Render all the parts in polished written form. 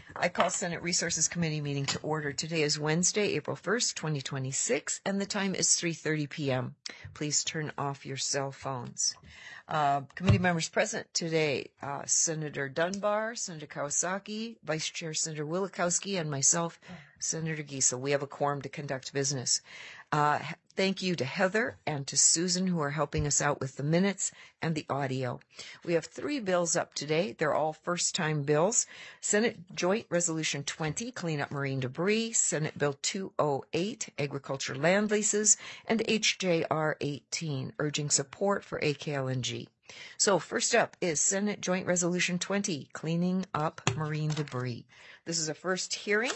I call Senate Resources Committee meeting to order. Today is Wednesday, April 1st, 2026, and the time is 3:30 p.m. Please turn off your cell phones. Committee members present today, Senator Dunbar, Senator Kawasaki, Vice Chair Senator Wielechowski, and myself, Senator Giesel. We have a quorum to conduct business. Thank you to Heather and to Susan, who are helping us out with the minutes and the audio. We have 3 bills up today. They're all first-time bills. Senate Joint Resolution 20, Clean Up Marine Debris, Senate Bill 208, Agriculture Land Leases, and HJR 18, urging support for AKLNG. So first up is Senate Joint Resolution 20, Cleaning Up Marine Debris. This is a first hearing.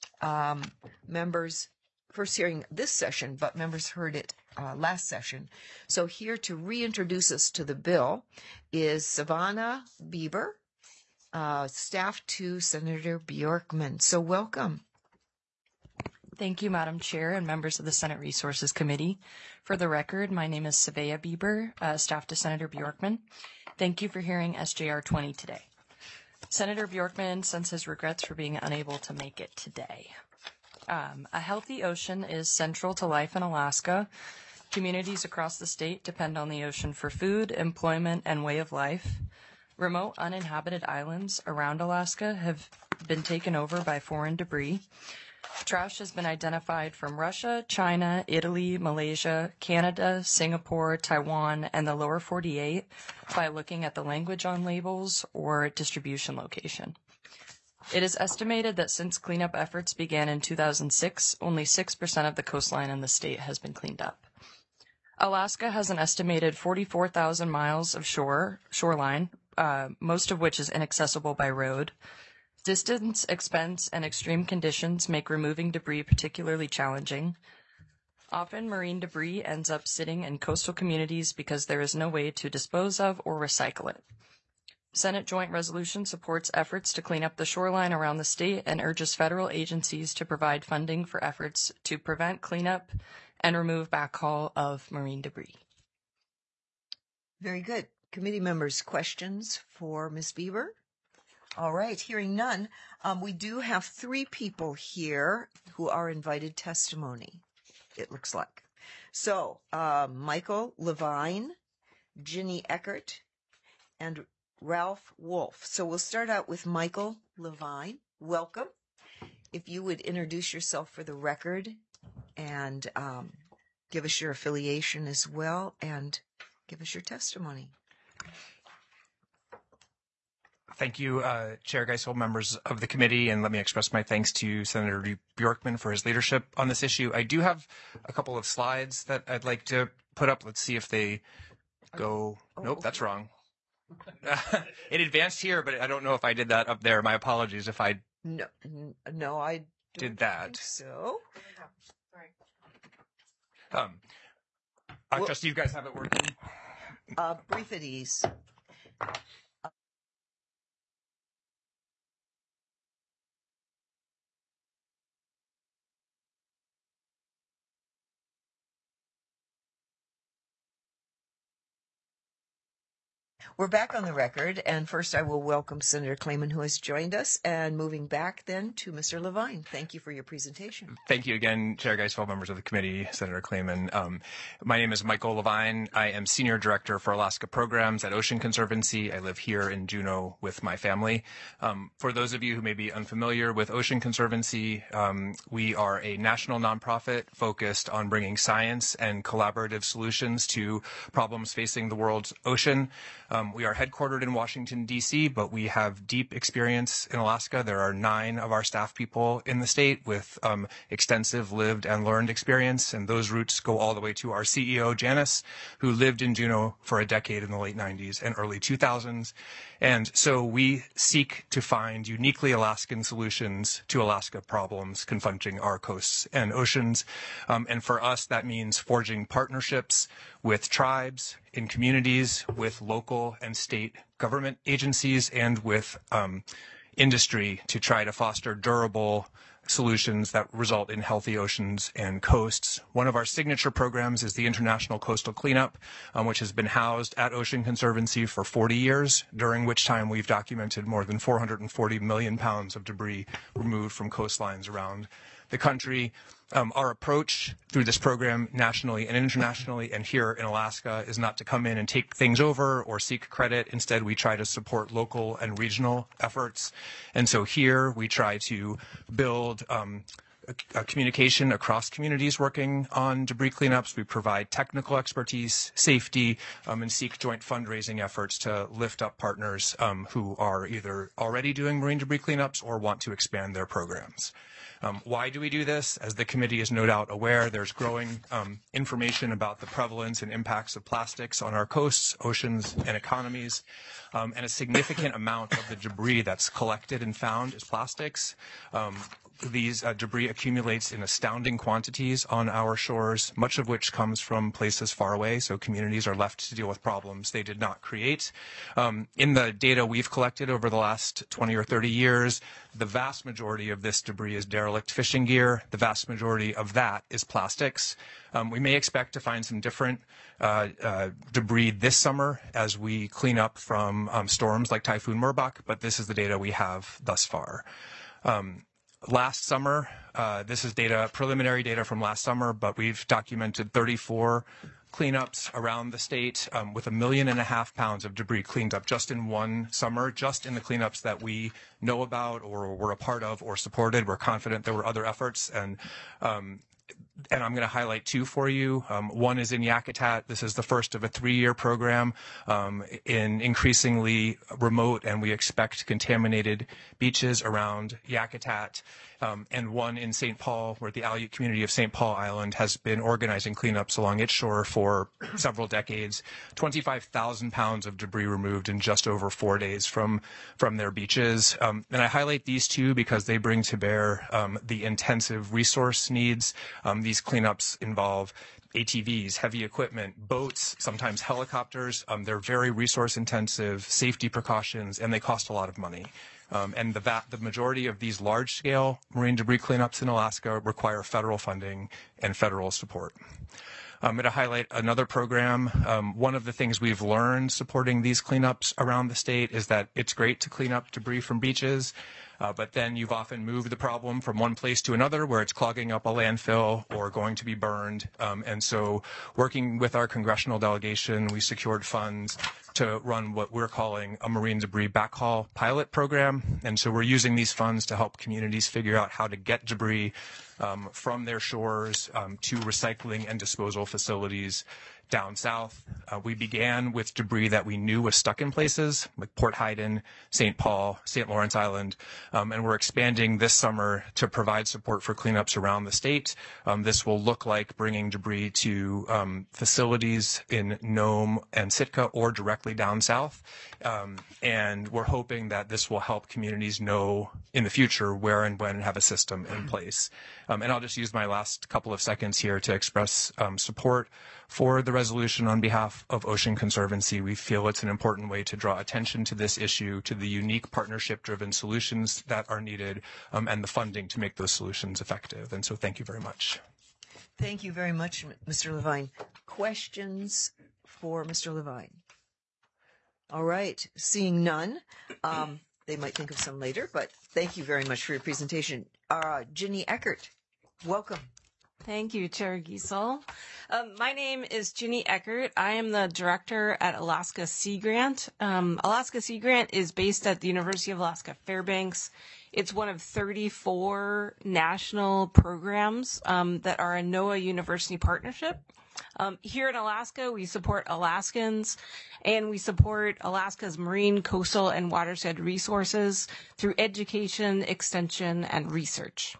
First hearing this session, but members heard it last session. So here to reintroduce us to the bill is Savannah Bieber, staff to Senator Bjorkman. So welcome. Thank you, Madam Chair and members of the Senate Resources Committee. For the record, my name is Savannah Bieber, staff to Senator Bjorkman. Thank you for hearing SJR 20 today. Senator Bjorkman sends his regrets for being unable to make it today. A healthy ocean is central to life in Alaska. Communities across the state depend on the ocean for food, employment, and way of life. Remote uninhabited islands around Alaska have been taken over by foreign debris. Trash has been identified from Russia, China, Italy, Malaysia, Canada, Singapore, Taiwan, and the lower 48 by looking at the language on labels or distribution location. It is estimated that since cleanup efforts began in 2006, only 6% of the coastline in the state has been cleaned up. Alaska has an estimated 44,000 miles of shoreline, most of which is inaccessible by road. Distance, expense, and extreme conditions make removing debris particularly challenging. Often, marine debris ends up sitting in coastal communities because there is no way to dispose of or recycle it. Senate Joint Resolution supports efforts to clean up the shoreline around the state and urges federal agencies to provide funding for efforts to prevent cleanup and remove backhaul of marine debris. Very good. Committee members, questions for Ms. Bieber? All right, hearing none, we do have 3 people here who are invited testimony, it looks like. So, Michael Levine, Ginny Eckert, and Ralph Wolf. So we'll start out with Michael Levine. Welcome. If you would introduce yourself for the record and give us your affiliation as well and give us your testimony. Thank you, Chair Giesel, members of the committee, and let me express my thanks to Senator Bjorkman for his leadership on this issue. I do have a couple of slides that I'd like to put up. Let's see if they go. Nope, that's wrong. It advanced here, but I don't know if I did that up there. My apologies if I I did that. Think so. I trust you guys have it working. Brief at ease. We're back on the record, and first I will welcome Senator Clayman, who has joined us, and moving back then to Mr. Levine. Thank you for your presentation. Thank you again, Chair Giesel, members of the committee, Senator Clayman. My name is Michael Levine. I am Senior Director for Alaska Programs at Ocean Conservancy. I live here in Juneau with my family. For those of you who may be unfamiliar with Ocean Conservancy, we are a national nonprofit focused on bringing science and collaborative solutions to problems facing the world's ocean. We are headquartered in Washington, D.C., but we have deep experience in Alaska. There are 9 of our staff people in the state with extensive lived and learned experience, and those roots go all the way to our CEO, Janice, who lived in Juneau for a decade in the late 90s and early 2000s. And so we seek to find uniquely Alaskan solutions to Alaska problems confronting our coasts and oceans. And for us, that means forging partnerships with tribes, in communities, with local and state government agencies, and with industry to try to foster durable solutions that result in healthy oceans and coasts. One of our signature programs is the International Coastal Cleanup, which has been housed at Ocean Conservancy for 40 years, during which time we've documented more than 440 million pounds of debris removed from coastlines around the country. Our approach through this program nationally and internationally and here in Alaska is not to come in and take things over or seek credit. Instead, we try to support local and regional efforts. And so here we try to build a communication across communities working on debris cleanups. We provide technical expertise, safety, and seek joint fundraising efforts to lift up partners who are either already doing marine debris cleanups or want to expand their programs. Why do we do this? As the committee is no doubt aware, there's growing information about the prevalence and impacts of plastics on our coasts, oceans, and economies. And a significant amount of the debris that's collected and found is plastics. These debris accumulates in astounding quantities on our shores, much of which comes from places far away, so communities are left to deal with problems they did not create. In the data we've collected over the last 20 or 30 years, the vast majority of this debris is derelict fishing gear. The vast majority of that is plastics. We may expect to find some different debris this summer as we clean up from storms like Typhoon Merbok, but this is the data we have thus far. Last summer, this is preliminary data from last summer, but we've documented 34 cleanups around the state with 1.5 million pounds of debris cleaned up just in one summer, just in the cleanups that we know about or were a part of or supported. We're confident there were other efforts, and I'm going to highlight two for you. One is in Yakutat. This is the first of a 3-year program in increasingly remote and we expect contaminated beaches around Yakutat. And one in St. Paul, where the Aleut community of St. Paul Island has been organizing cleanups along its shore for several decades. 25,000 pounds of debris removed in just over 4 days from their beaches. And I highlight these two because they bring to bear the intensive resource needs. These cleanups involve ATVs, heavy equipment, boats, sometimes helicopters. They're very resource intensive, safety precautions, and they cost a lot of money. And the majority of these large-scale marine debris cleanups in Alaska require federal funding and federal support. I'm going to highlight another program. One of the things we've learned supporting these cleanups around the state is that it's great to clean up debris from beaches, but then you've often moved the problem from one place to another where it's clogging up a landfill or going to be burned. And so working with our congressional delegation, we secured funds to run what we're calling a marine debris backhaul pilot program. And so we're using these funds to help communities figure out how to get debris from their shores to recycling and disposal facilities down south. We began with debris that we knew was stuck in places like Port Hayden, St. Paul, St. Lawrence Island, and we're expanding this summer to provide support for cleanups around the state. This will look like bringing debris to facilities in Nome and Sitka or directly down south, and we're hoping that this will help communities know in the future where and when and have a system in place. And I'll just use my last couple of seconds here to express support for the resolution on behalf of Ocean Conservancy. We feel it's an important way to draw attention to this issue, to the unique partnership-driven solutions that are needed, and the funding to make those solutions effective. And so thank you very much. Thank you very much, Mr. Levine. Questions for Mr. Levine? All right, seeing none. They might think of some later, but thank you very much for your presentation. Ginny Eckert, welcome. Thank you, Chair Giesel. My name is Ginny Eckert. I am the director at Alaska Sea Grant. Alaska Sea Grant is based at the University of Alaska Fairbanks. It's one of 34 national programs that are a NOAA University partnership. Here in Alaska, we support Alaskans, and we support Alaska's marine, coastal, and watershed resources through education, extension, and research.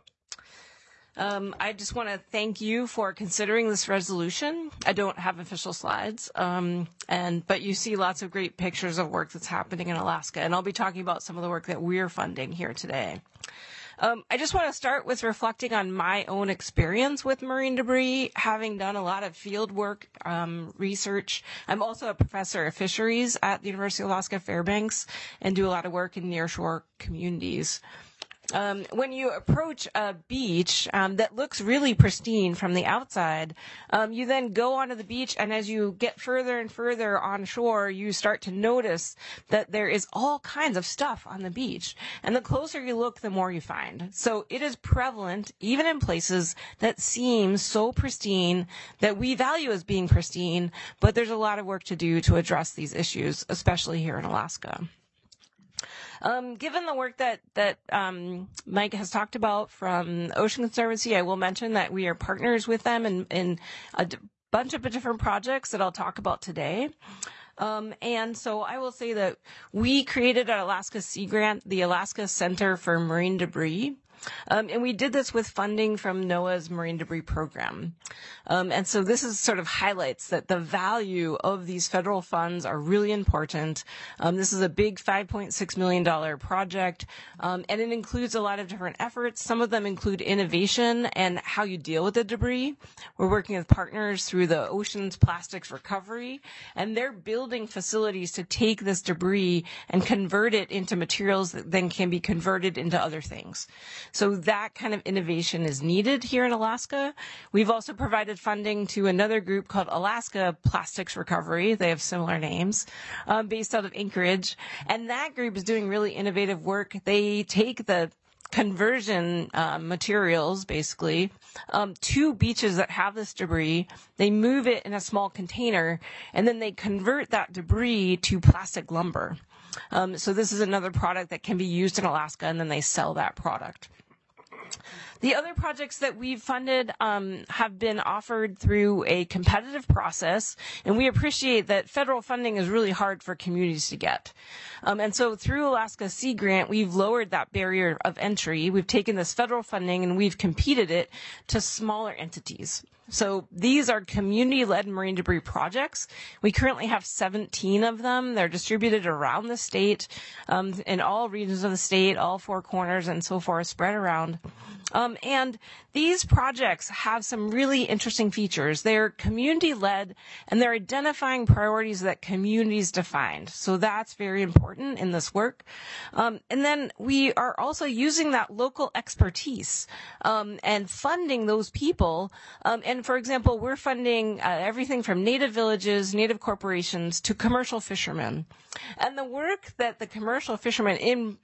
I just want to thank you for considering this resolution. I don't have official slides, but you see lots of great pictures of work that's happening in Alaska, and I'll be talking about some of the work that we're funding here today. I just want to start with reflecting on my own experience with marine debris, having done a lot of field work, research. I'm also a professor of fisheries at the University of Alaska Fairbanks and do a lot of work in nearshore communities. When you approach a beach that looks really pristine from the outside, you then go onto the beach, and as you get further and further on shore, you start to notice that there is all kinds of stuff on the beach. And the closer you look, the more you find. So it is prevalent, even in places that seem so pristine, that we value as being pristine, but there's a lot of work to do to address these issues, especially here in Alaska. Given the work that Mike has talked about from Ocean Conservancy, I will mention that we are partners with them in a bunch of different projects that I'll talk about today. And so I will say that we created at Alaska Sea Grant the Alaska Center for Marine Debris. And we did this with funding from NOAA's Marine Debris Program. And so this is sort of highlights that the value of these federal funds are really important. This is a big $5.6 million project, and it includes a lot of different efforts. Some of them include innovation and how you deal with the debris. We're working with partners through the Oceans Plastics Recovery, and they're building facilities to take this debris and convert it into materials that then can be converted into other things. So that kind of innovation is needed here in Alaska. We've also provided funding to another group called Alaska Plastics Recovery. They have similar names, based out of Anchorage. And that group is doing really innovative work. They take the conversion materials, basically, to beaches that have this debris. They move it in a small container, and then they convert that debris to plastic lumber. So this is another product that can be used in Alaska, and then they sell that product. The other projects that we've funded have been offered through a competitive process, and we appreciate that federal funding is really hard for communities to get. And so through Alaska Sea Grant, we've lowered that barrier of entry. We've taken this federal funding and we've competed it to smaller entities. So these are community-led marine debris projects. We currently have 17 of them. They're distributed around the state, in all regions of the state, all four corners and so forth, spread around. And these projects have some really interesting features. They're community-led, and they're identifying priorities that communities defined. So that's very important in this work. And then we are also using that local expertise and funding those people. And for example, we're funding everything from native villages, native corporations, to commercial fishermen. And the work that the commercial fishermen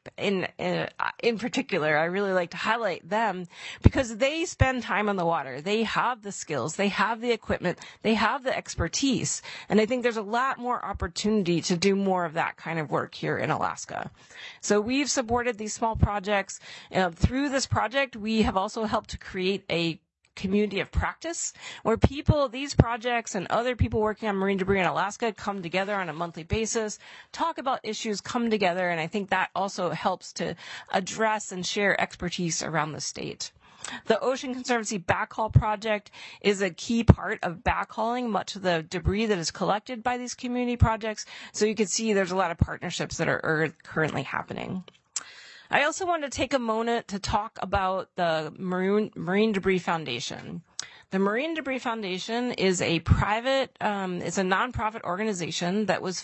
in particular, I really like to highlight them because they spend time on the water. They have the skills, they have the equipment, they have the expertise. And I think there's a lot more opportunity to do more of that kind of work here in Alaska. So we've supported these small projects. Through this project, we have also helped to create a community of practice where these projects and other people working on marine debris in Alaska come together on a monthly basis, talk about issues, come together, and I think that also helps to address and share expertise around the state. The Ocean Conservancy Backhaul Project is a key part of backhauling much of the debris that is collected by these community projects, so you can see there's a lot of partnerships that are currently happening. I also want to take a moment to talk about the Marine Debris Foundation. The Marine Debris Foundation is a it's a nonprofit organization that was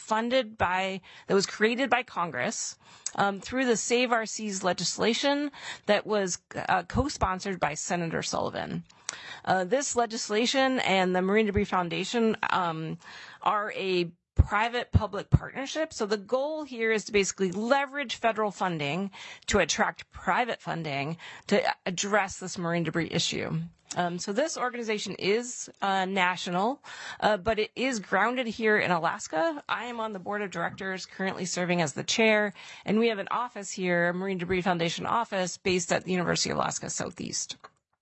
created by Congress through the Save Our Seas legislation that was co-sponsored by Senator Sullivan. This legislation and the Marine Debris Foundation are a private-public partnership. So the goal here is to basically leverage federal funding to attract private funding to address this marine debris issue. So this organization is national, but it is grounded here in Alaska. I am on the board of directors, currently serving as the chair, and we have an office here, a Marine Debris Foundation office, based at the University of Alaska Southeast.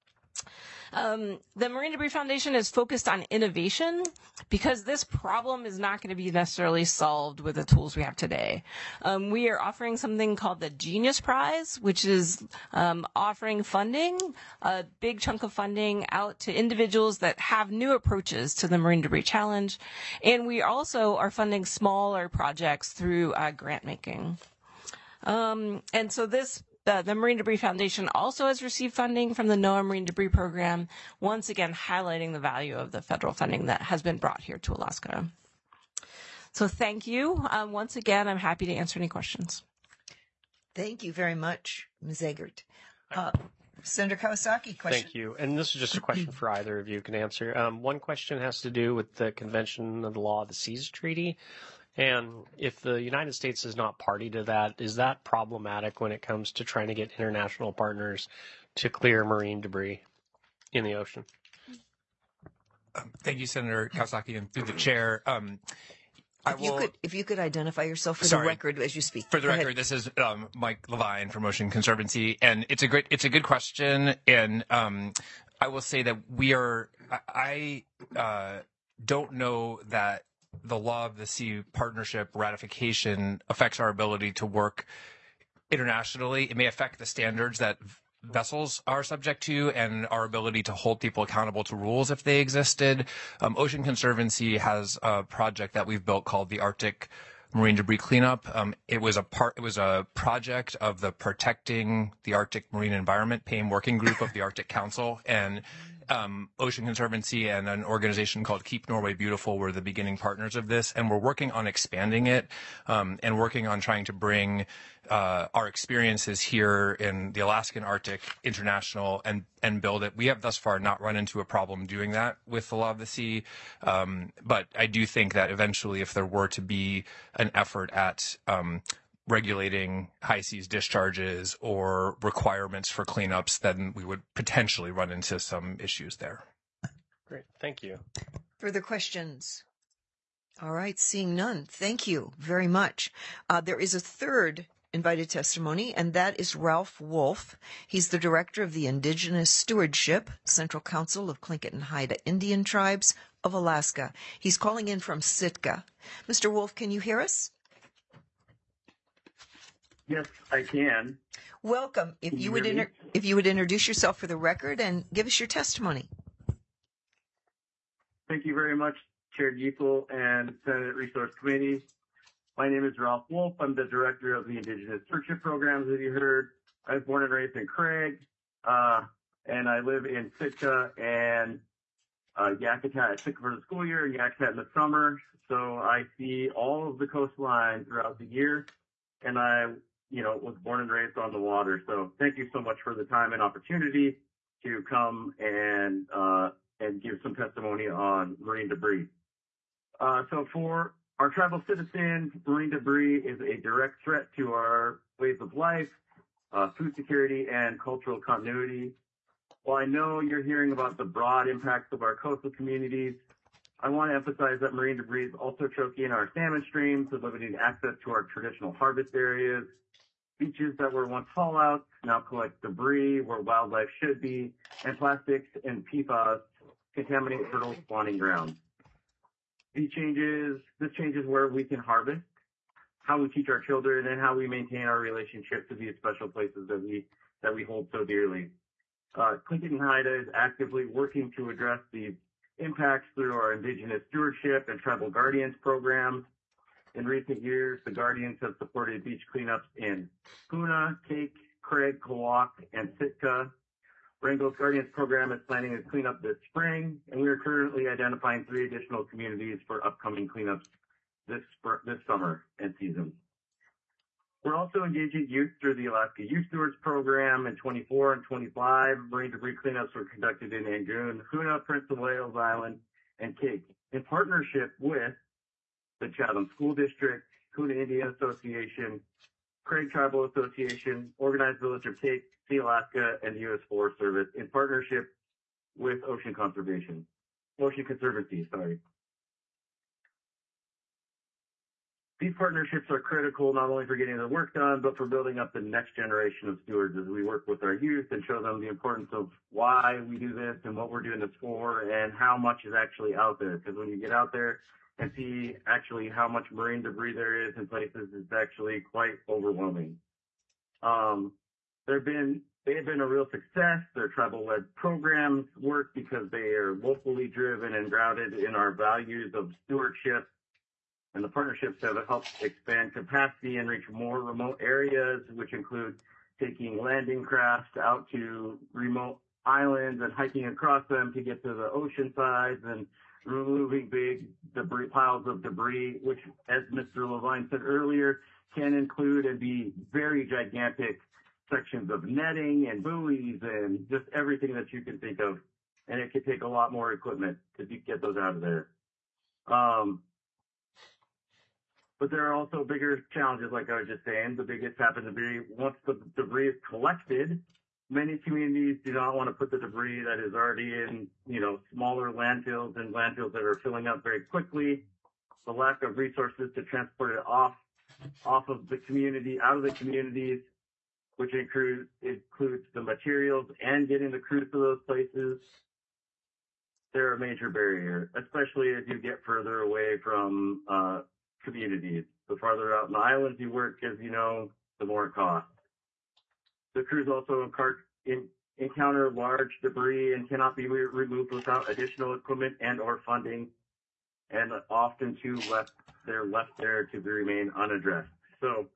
The Marine Debris Foundation is focused on innovation because this problem is not going to be necessarily solved with the tools we have today. We are offering something called the Genius Prize, which is offering funding, a big chunk of funding out to individuals that have new approaches to the marine debris challenge. And we also are funding smaller projects through grant making. And so the Marine Debris Foundation also has received funding from the NOAA Marine Debris Program, once again highlighting the value of the federal funding that has been brought here to Alaska. So thank you. Once again, I'm happy to answer any questions. Thank you very much, Ms. Eggert. Senator Kawasaki, question. Thank you. And this is just a question for either of you can answer. One question has to do with the Convention of the Law of the Seas Treaty. And if the United States is not party to that, is that problematic when it comes to trying to get international partners to clear marine debris in the ocean? Thank you, Senator Kawasaki, and through the chair. If you could identify yourself for the record as you speak. For the record, this is Mike Levine from Ocean Conservancy, and it's a good question. And I will say that I don't know that the Law of the Sea partnership ratification affects our ability to work internationally. It may affect the standards that vessels are subject to and our ability to hold people accountable to rules if they existed. Ocean Conservancy has a project that we've built called the Arctic Marine Debris Cleanup. It was a project of the Protecting the Arctic Marine Environment PAIM working group of the Arctic Council, and Ocean Conservancy and an organization called Keep Norway Beautiful were the beginning partners of this, and we're working on expanding it and working on trying to bring our experiences here in the Alaskan Arctic international and build it. We have thus far not run into a problem doing that with the Law of the Sea, but I do think that eventually if there were to be an effort at regulating high seas discharges or requirements for cleanups, then we would potentially run into some issues there. Great. Thank you. Further questions? All right. Seeing none. Thank you very much. There is a third invited testimony, and that is Ralph Wolf. He's the director of the Indigenous Stewardship, Central Council of Tlingit and Haida Indian Tribes of Alaska. He's calling in from Sitka. Mr. Wolf, can you hear us? Yes, I can. Welcome. If you would introduce yourself for the record and give us your testimony. Thank you very much, Chair Giesel and Senate Resource Committee. My name is Ralph Wolf. I'm the director of the Indigenous Stewardship Programs, as you heard. I was born and raised in Craig, and I live in Sitka and Yakutat, Sitka for the school year and Yakutat in the summer. So I see all of the coastline throughout the year, and I was born and raised on the water. So thank you so much for the time and opportunity to come and give some testimony on marine debris. So for our tribal citizens, marine debris is a direct threat to our ways of life, food security, and cultural continuity. While I know you're hearing about the broad impacts of our coastal communities, I want to emphasize that marine debris is also choking our salmon streams, so limiting access to our traditional harvest areas. Beaches that were once fallouts now collect debris where wildlife should be, and plastics and PFAS contaminate fertile spawning grounds. This changes where we can harvest, how we teach our children, and how we maintain our relationship to these special places that we hold so dearly. Tlingit and Haida is actively working to address these impacts through our Indigenous Stewardship and Tribal Guardians programs. In recent years, the Guardians have supported beach cleanups in Puna, Cake, Craig, Kawak, and Sitka. Wrangell's Guardians program is planning a cleanup this spring, and we are currently identifying 3 additional communities for upcoming cleanups this summer and season. We're also engaging youth through the Alaska Youth Stewards program. In 24 and 25, marine debris cleanups were conducted in Angoon, Huna, Prince of Wales Island, and Cake, in partnership with the Chatham School District, Huna Indian Association, Craig Tribal Association, Organized Village of Cake, Sea Alaska, and the U.S. Forest Service, in partnership with Ocean Conservancy. These partnerships are critical not only for getting the work done, but for building up the next generation of stewards as we work with our youth and show them the importance of why we do this and what we're doing this for and how much is actually out there. Because when you get out there and see actually how much marine debris there is in places, it's actually quite overwhelming. They have been a real success. Their tribal-led programs work because they are locally driven and grounded in our values of stewardship. And the partnerships have helped expand capacity and reach more remote areas, which include taking landing crafts out to remote islands and hiking across them to get to the ocean sides and removing big piles of debris, which, as Mr. Levine said earlier, can include and be very gigantic sections of netting and buoys and just everything that you can think of. And it could take a lot more equipment to get those out of there. But there are also bigger challenges, like I was just saying. The biggest happens to be once the debris is collected, many communities do not want to put the debris that is already in, smaller landfills and landfills that are filling up very quickly. The lack of resources to transport it off of the community, out of the communities, which includes the materials and getting the crews to those places. They're a major barrier, especially as you get further away from communities. The farther out in the islands you work, as you know, the more it costs. The crews also encounter large debris and cannot be removed without additional equipment and or funding, and often too they're left there to remain unaddressed. So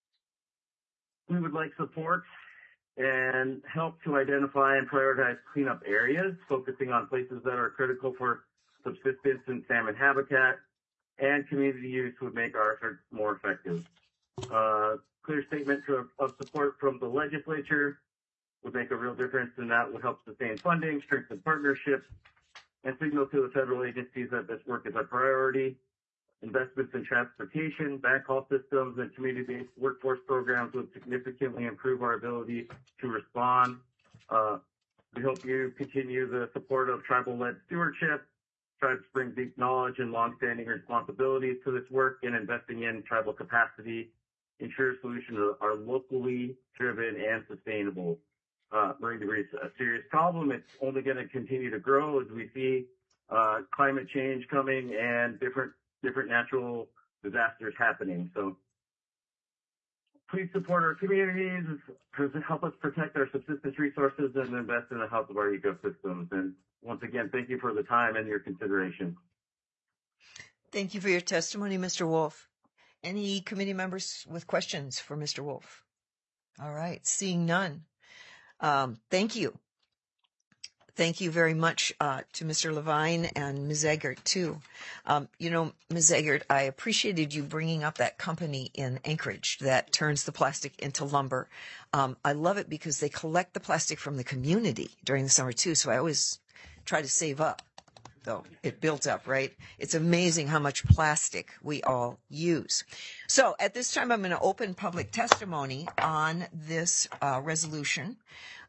we would like support and help to identify and prioritize cleanup areas, focusing on places that are critical for subsistence and salmon habitat, and community use would make our efforts more effective. Clear statement of support from the legislature would make a real difference, and that would help sustain funding, strengthen partnerships, and signal to the federal agencies that this work is a priority. Investments in transportation, backhaul systems, and community-based workforce programs would significantly improve our ability to respond. We hope you continue the support of tribal-led stewardship. Tribes bring deep knowledge and longstanding responsibilities to this work, and investing in tribal capacity ensures solutions are locally driven and sustainable. Marine debris is a serious problem. It's only going to continue to grow as we see climate change coming and different natural disasters happening. So please support our communities, help us protect our subsistence resources, and invest in the health of our ecosystems. And once again, thank you for the time and your consideration. Thank you for your testimony, Mr. Wolf. Any committee members with questions for Mr. Wolf? All right, seeing none. Thank you. Thank you very much to Mr. Levine and Ms. Eggert, too. Ms. Eggert, I appreciated you bringing up that company in Anchorage that turns the plastic into lumber. I love it because they collect the plastic from the community during the summer, too, so I always try to save up, though. It built up, right? It's amazing how much plastic we all use. So at this time, I'm going to open public testimony on this resolution,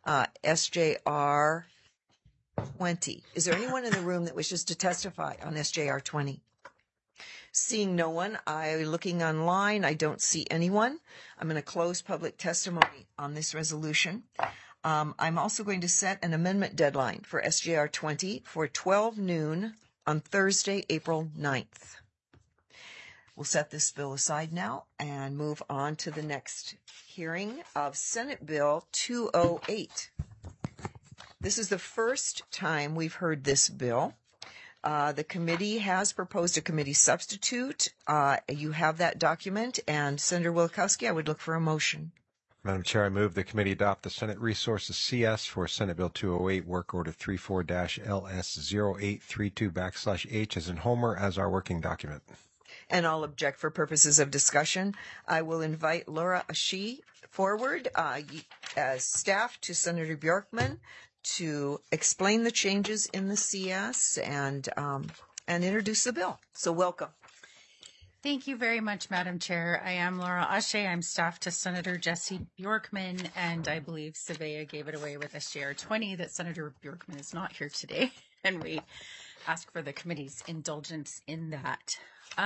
SJR 20. Is there anyone in the room that wishes to testify on SJR 20? Seeing no one, looking online, I don't see anyone. I'm going to close public testimony on this resolution. I'm also going to set an amendment deadline for SJR 20 for 12 noon on Thursday, April 9th. We'll set this bill aside now and move on to the next hearing of Senate Bill 208. This is the first time we've heard this bill. The committee has proposed a committee substitute. You have that document. And Senator Wielkowski, I would look for a motion. Madam Chair, I move the committee adopt the Senate Resources CS for Senate Bill 208, Work Order 34-LS0832/H as in Homer as our working document. And I'll object for purposes of discussion. I will invite Laura Ashe forward as staff to Senator Bjorkman to explain the changes in the CS and introduce the bill. So welcome. Thank you very much, Madam Chair. I am Laura Ashe. I'm staff to Senator Jesse Bjorkman, and I believe Savea gave it away with SJR 20 that Senator Bjorkman is not here today, and we ask for the committee's indulgence in that.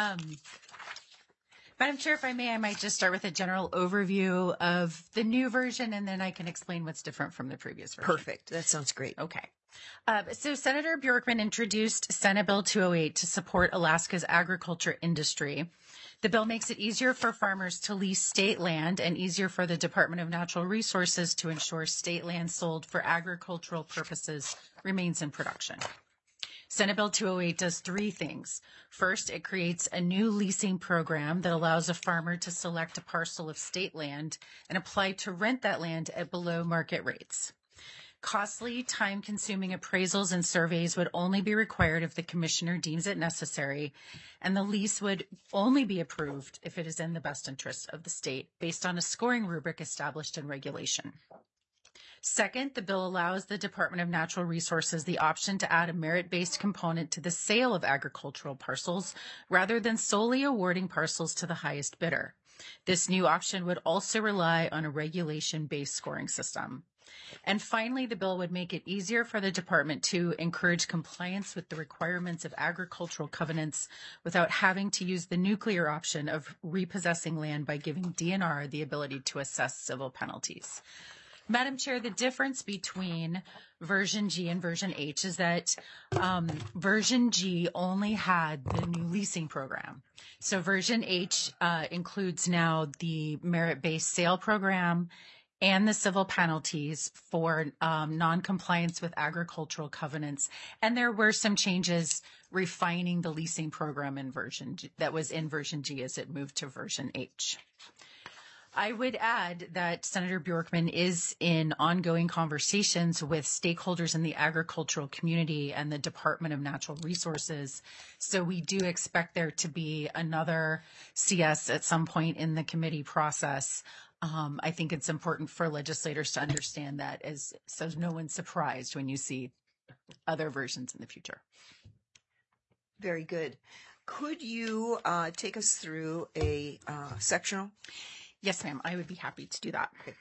Madam Chair, if I may, I might just start with a general overview of the new version, and then I can explain what's different from the previous version. Perfect. That sounds great. Okay. So Senator Bjorkman introduced Senate Bill 208 to support Alaska's agriculture industry. The bill makes it easier for farmers to lease state land and easier for the Department of Natural Resources to ensure state land sold for agricultural purposes remains in production. Senate Bill 208 does three things. First, it creates a new leasing program that allows a farmer to select a parcel of state land and apply to rent that land at below market rates. Costly, time-consuming appraisals and surveys would only be required if the commissioner deems it necessary, and the lease would only be approved if it is in the best interest of the state based on a scoring rubric established in regulation. Second, the bill allows the Department of Natural Resources the option to add a merit-based component to the sale of agricultural parcels rather than solely awarding parcels to the highest bidder. This new option would also rely on a regulation-based scoring system. And finally, the bill would make it easier for the department to encourage compliance with the requirements of agricultural covenants without having to use the nuclear option of repossessing land by giving DNR the ability to assess civil penalties. Madam Chair, the difference between version G and version H is that version G only had the new leasing program. So version H includes now the merit-based sale program and the civil penalties for non-compliance with agricultural covenants. And there were some changes refining the leasing program in version G, that was in version G as it moved to version H. I would add that Senator Bjorkman is in ongoing conversations with stakeholders in the agricultural community and the Department of Natural Resources. So we do expect there to be another CS at some point in the committee process. I think it's important for legislators to understand that so no one's surprised when you see other versions in the future. Very good. Could you take us through a sectional? Yes, ma'am. I would be happy to do that. Okay.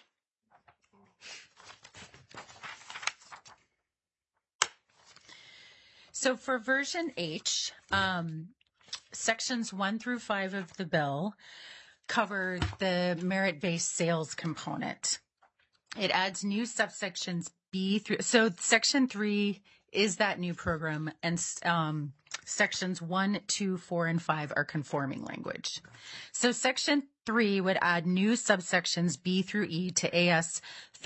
So for version H, sections 1 through 5 of the bill cover the merit-based sales component. It adds new subsections B through, so section 3 is that new program, and sections 1, 2, 4, and 5 are conforming language. So section 3 would add new subsections B through E to AS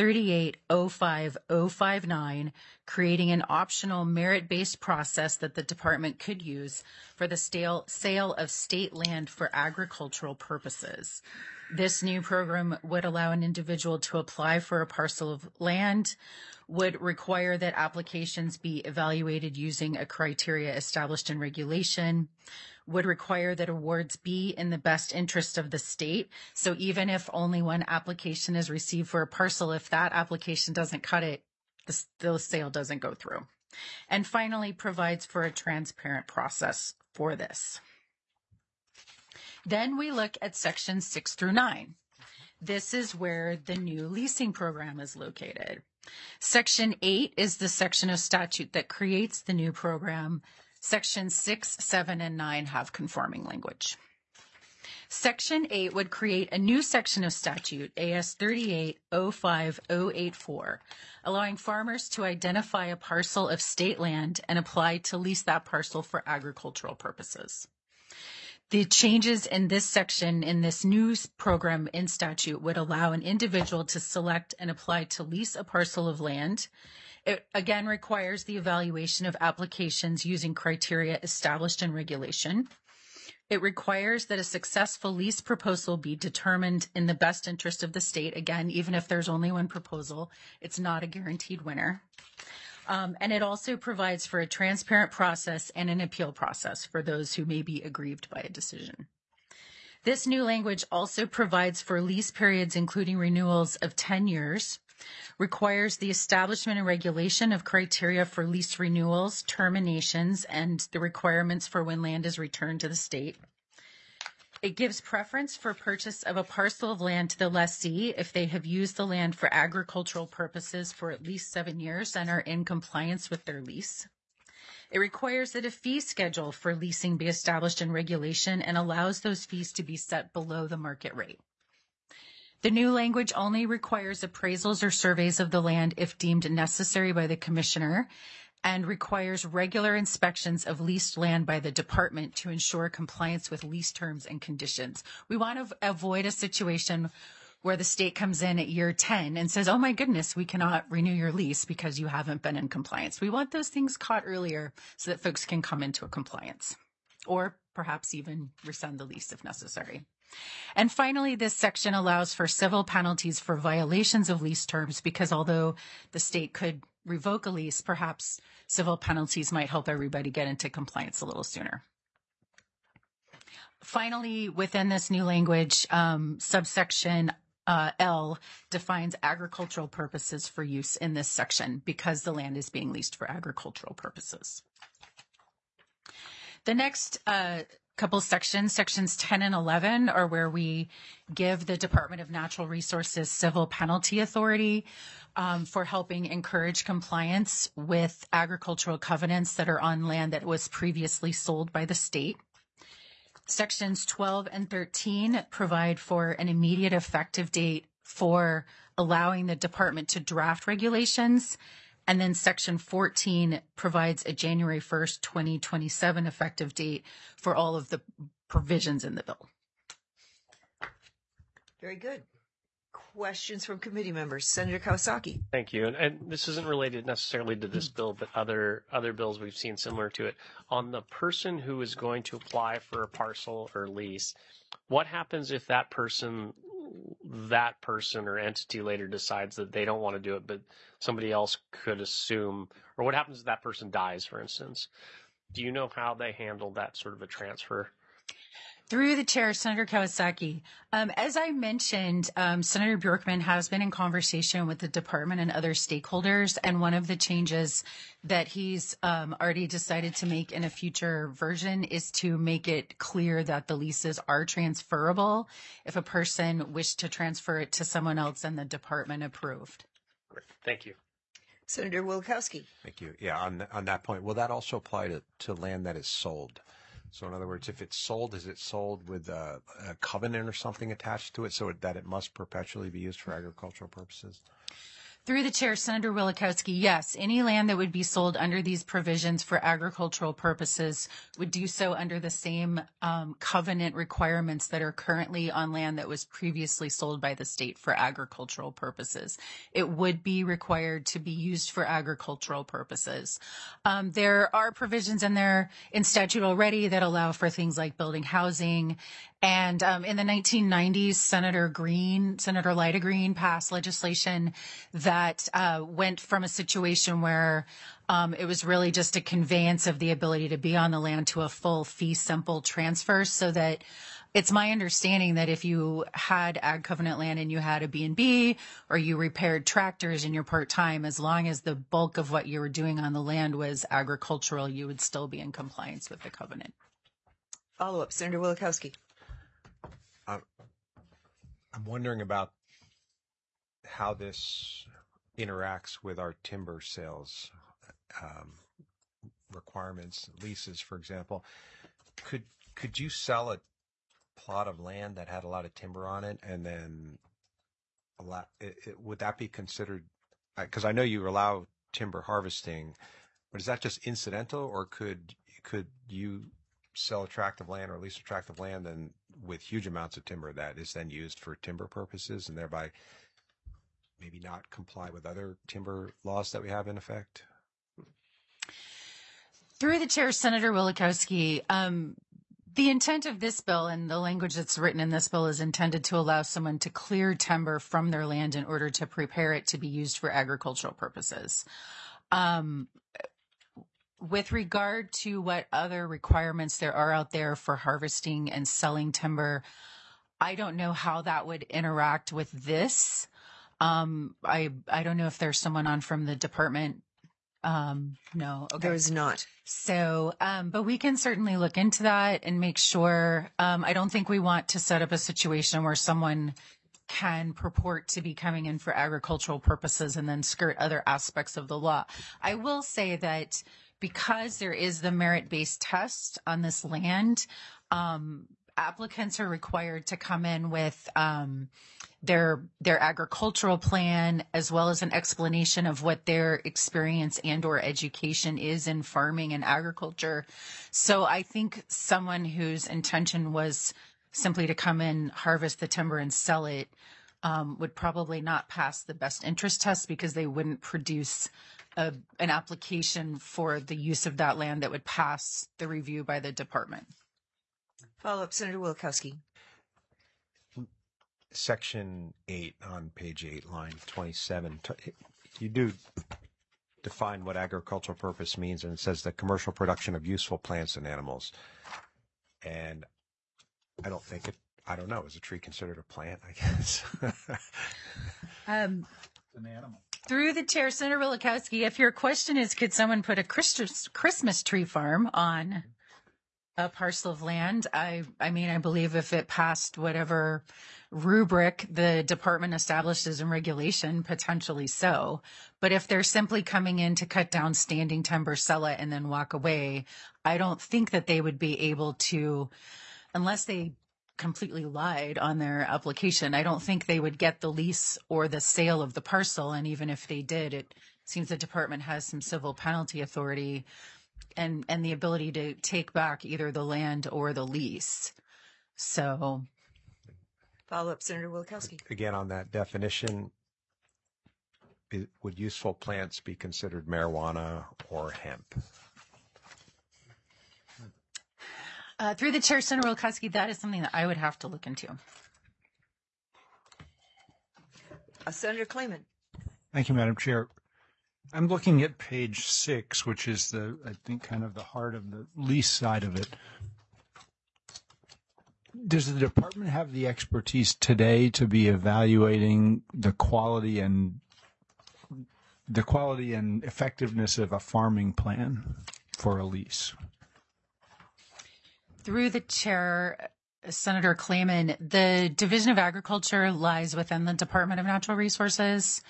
3805-059, creating an optional merit-based process that the department could use for the sale of state land for agricultural purposes. This new program would allow an individual to apply for a parcel of land, would require that applications be evaluated using a criteria established in regulation, would require that awards be in the best interest of the state. So even if only one application is received for a parcel, if that application doesn't cut it, the sale doesn't go through. And finally, provides for a transparent process for this. Then we look at sections 6 through 9. This is where the new leasing program is located. Section 8 is the section of statute that creates the new program. Sections 6, 7, and 9 have conforming language. Section 8 would create a new section of statute, AS 3805-084, allowing farmers to identify a parcel of state land and apply to lease that parcel for agricultural purposes. The changes in this section in this new program in statute would allow an individual to select and apply to lease a parcel of land. It again requires the evaluation of applications using criteria established in regulation. It requires that a successful lease proposal be determined in the best interest of the state. Again, even if there's only one proposal, it's not a guaranteed winner. And it also provides for a transparent process and an appeal process for those who may be aggrieved by a decision. This new language also provides for lease periods, including renewals of 10 years, requires the establishment and regulation of criteria for lease renewals, terminations, and the requirements for when land is returned to the state. It gives preference for purchase of a parcel of land to the lessee if they have used the land for agricultural purposes for at least 7 years and are in compliance with their lease. It requires that a fee schedule for leasing be established in regulation and allows those fees to be set below the market rate. The new language only requires appraisals or surveys of the land if deemed necessary by the commissioner, and requires regular inspections of leased land by the department to ensure compliance with lease terms and conditions. We want to avoid a situation where the state comes in at year 10 and says, oh my goodness, we cannot renew your lease because you haven't been in compliance. We want those things caught earlier so that folks can come into a compliance, or perhaps even rescind the lease if necessary. And finally, this section allows for civil penalties for violations of lease terms, because although the state could revoke a lease, perhaps civil penalties might help everybody get into compliance a little sooner. Finally, within this new language, subsection L defines agricultural purposes for use in this section because the land is being leased for agricultural purposes. The next couple sections, sections 10 and 11, are where we give the Department of Natural Resources civil penalty authority for helping encourage compliance with agricultural covenants that are on land that was previously sold by the state. Sections 12 and 13 provide for an immediate effective date for allowing the department to draft regulations. And then section 14 provides a January 1st, 2027 effective date for all of the provisions in the bill. Very good. Questions from committee members? Senator Kawasaki. Thank you. And this isn't related necessarily to this bill, but other bills we've seen similar to it. On the person who is going to apply for a parcel or lease, what happens if that person or entity later decides that they don't want to do it, but somebody else could assume, or what happens if that person dies, for instance? Do you know how they handle that sort of a transfer? Through the chair, Senator Kawasaki. As I mentioned, Senator Bjorkman has been in conversation with the department and other stakeholders, and one of the changes that he's already decided to make in a future version is to make it clear that the leases are transferable if a person wished to transfer it to someone else and the department approved. Great. Thank you. Senator Wielkowski. Thank you. Yeah, on that point, will that also apply to land that is sold? So in other words, if it's sold, is it sold with a covenant or something attached to it so that it must perpetually be used for agricultural purposes? Through the chair, Senator Wielkowski, yes, any land that would be sold under these provisions for agricultural purposes would do so under the same covenant requirements that are currently on land that was previously sold by the state for agricultural purposes. It would be required to be used for agricultural purposes. There are provisions in there in statute already that allow for things like building housing. And in the 1990s, Senator Lyda Green passed legislation that went from a situation where it was really just a conveyance of the ability to be on the land to a full fee simple transfer, so that it's my understanding that if you had ag covenant land and you had a B&B or you repaired tractors in your part-time, as long as the bulk of what you were doing on the land was agricultural, you would still be in compliance with the covenant. Follow-up, Senator Wielkowski. I'm wondering about how this interacts with our timber sales requirements, leases, for example. Could you sell a plot of land that had a lot of timber on it, and then would that be considered? Because I know you allow timber harvesting, but is that just incidental, or could you sell a tract of land or lease a tract of land and with huge amounts of timber that is then used for timber purposes and thereby maybe not comply with other timber laws that we have in effect? Through the chair, Senator Wielkowski, the intent of this bill and the language that's written in this bill is intended to allow someone to clear timber from their land in order to prepare it to be used for agricultural purposes. With regard to what other requirements there are out there for harvesting and selling timber, I don't know how that would interact with this. I don't know if there's someone on from the department. No. Okay. There is not. So, but we can certainly look into that and make sure. I don't think we want to set up a situation where someone can purport to be coming in for agricultural purposes and then skirt other aspects of the law. I will say that because there is the merit-based test on this land, applicants are required to come in with their agricultural plan, as well as an explanation of what their experience and or education is in farming and agriculture. So I think someone whose intention was simply to come in, harvest the timber and sell it would probably not pass the best interest test, because they wouldn't produce an application for the use of that land that would pass the review by the department. Follow-up, Senator Wielkowski. Section 8 on page 8, line 27, you do define what agricultural purpose means, and it says the commercial production of useful plants and animals. And I don't know, is a tree considered a plant, I guess? An animal. Through the chair, Senator Wielechowski, if your question is, could someone put a Christmas tree farm on a parcel of land? I mean, I believe if it passed whatever rubric the department establishes in regulation, potentially so. But if they're simply coming in to cut down standing timber, sell it, and then walk away, I don't think that they would be able to, unless they completely lied on their application, I don't think they would get the lease or the sale of the parcel. And even if they did, it seems the department has some civil penalty authority and the ability to take back either the land or the lease. So, follow up, Senator Wielechowski. Again, on that definition, would useful plants be considered marijuana or hemp? Through the chair, Senator Wielechowski, that is something that I would have to look into. Senator Clayman. Thank you, Madam Chair. I'm looking at page 6, which is I think kind of the heart of the lease side of it. Does the department have the expertise today to be evaluating the quality and effectiveness of a farming plan for a lease? Through the chair, Senator Clayman, the Division of Agriculture lies within the Department of Natural Resources.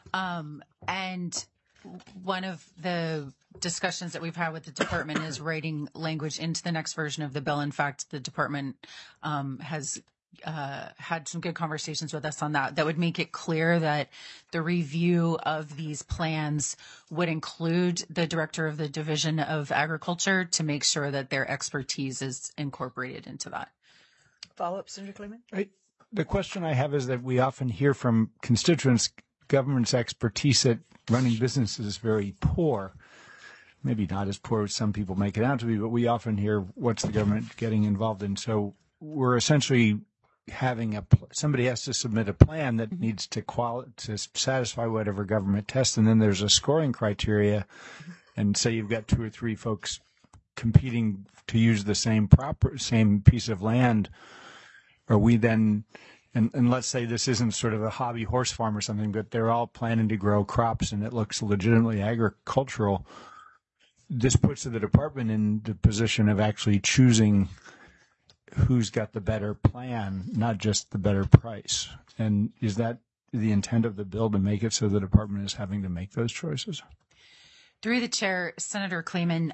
And one of the discussions that we've had with the department is writing language into the next version of the bill. In fact, the department has had some good conversations with us on that would make it clear that the review of these plans would include the director of the Division of Agriculture to make sure that their expertise is incorporated into that. Follow up, Senator Clayman. The question I have is that we often hear from constituents government's expertise at running businesses is very poor. Maybe not as poor as some people make it out to be, but we often hear what's the government getting involved in. So we're essentially having somebody has to submit a plan that needs to satisfy whatever government test, and then there's a scoring criteria, and say you've got 2 or 3 folks competing to use the same piece of land. Are we then, and let's say this isn't sort of a hobby horse farm or something, but they're all planning to grow crops and it looks legitimately agricultural. This puts the department in the position of actually choosing who's got the better plan, not just the better price. And is that the intent of the bill, to make it so the department is having to make those choices? Through the chair, Senator Clayman,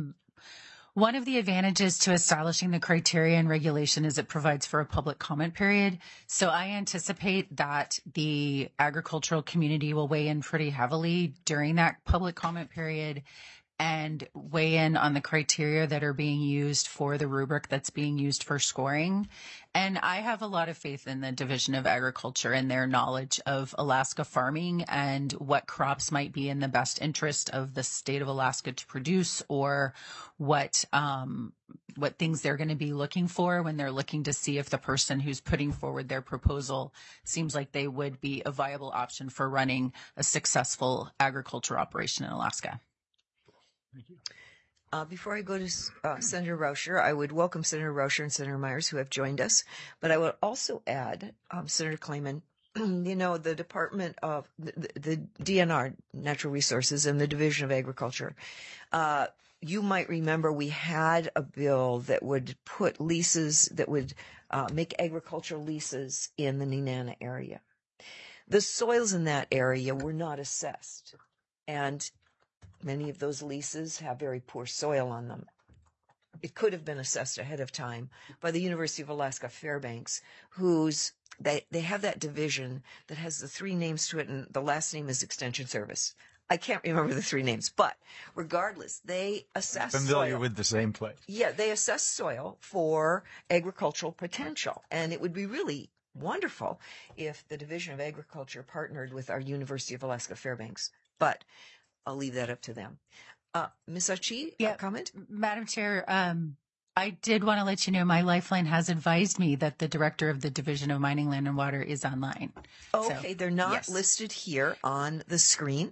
one of the advantages to establishing the criteria and regulation is it provides for a public comment period. So I anticipate that the agricultural community will weigh in pretty heavily during that public comment period and weigh in on the criteria that are being used for the rubric that's being used for scoring. And I have a lot of faith in the Division of Agriculture and their knowledge of Alaska farming and what crops might be in the best interest of the state of Alaska to produce, or what things they're going to be looking for when they're looking to see if the person who's putting forward their proposal seems like they would be a viable option for running a successful agriculture operation in Alaska. Thank you. Before I go to Senator Rauscher, I would welcome Senator Rauscher and Senator Myers, who have joined us. But I would also add, Senator Clayman, the Department of the DNR, Natural Resources, and the Division of Agriculture. You might remember we had a bill that would put leases, that would make agricultural leases in the Nenana area. The soils in that area were not assessed, and many of those leases have very poor soil on them. It could have been assessed ahead of time by the University of Alaska Fairbanks, they have that division that has the 3 names to it, and the last name is Extension Service. I can't remember the 3 names, but regardless, they assess familiar soil. With the same place. Yeah, they assess soil for agricultural potential, and it would be really wonderful if the Division of Agriculture partnered with our University of Alaska Fairbanks. But I'll leave that up to them. Ms. Achi, comment? Madam Chair, I did want to let you know my Lifeline has advised me that the director of the Division of Mining, Land, and Water is online. Okay, they're not yes. listed here on the screen.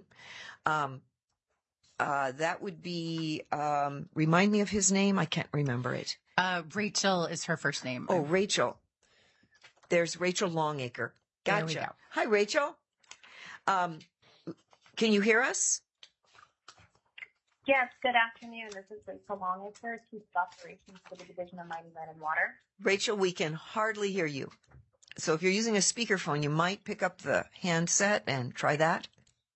That would be, remind me of his name. I can't remember it. Rachel is her first name. Oh, Rachel. There's Rachel Longacre. There we Gotcha. go. Hi, Rachel. Can you hear us? Yes, good afternoon. This is Rachel Longacre, Chief of Operations for the Division of Mining, Land, and Water. Rachel, we can hardly hear you. So if you're using a speakerphone, you might pick up the handset and try that.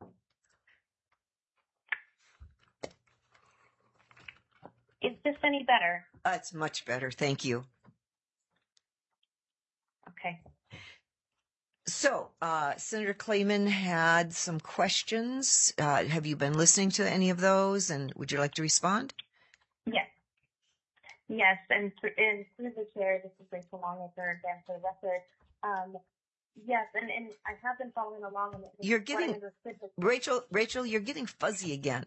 Is this any better? It's much better. Thank you. Okay. So, Senator Clayman had some questions. Have you been listening to any of those, and would you like to respond? Yes. Yes, and through the chair, this is Rachel Longacre again for the record. Yes, and I have been following along. And You're getting, Rachel, you're getting fuzzy again.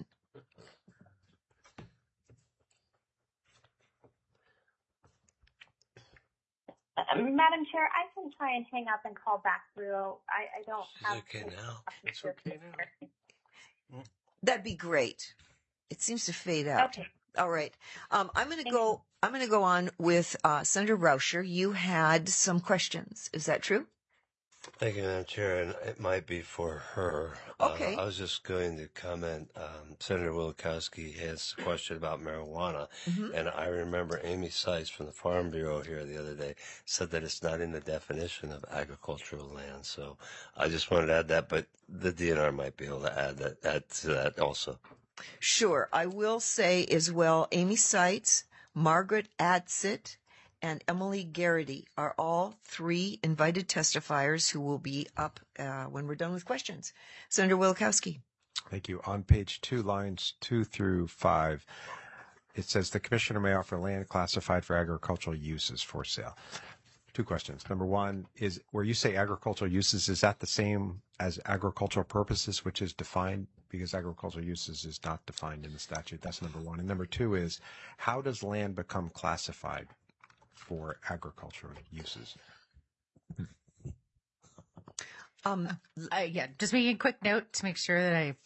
Madam Chair, I can try and hang up and call back through. I don't have. It's okay now. It's okay now. That'd be great. It seems to fade out. Okay. All right. I'm going to go. I'm going to go on with Senator Rauscher. You had some questions. Is that true? Thank you, Madam Chair, and it might be for her. Okay. I was just going to comment. Senator Wielechowski has a question about marijuana, and I remember Amy Seitz from the Farm Bureau here the other day said that it's not in the definition of agricultural land. So I just wanted to add that, but the DNR might be able to add to that also. Sure. I will say as well, Amy Seitz, Margaret Adsit, and Emily Garrity are all three invited testifiers who will be up when we're done with questions. Senator Wielechowski. Thank you. On page 2, lines 2 through 5, it says the commissioner may offer land classified for agricultural uses for sale. Two questions. Number one is, where you say agricultural uses, is that the same as agricultural purposes, which is defined? Because agricultural uses is not defined in the statute. That's number one. And number two is, how does land become classified for agricultural uses? Yeah, just making a quick note to make sure that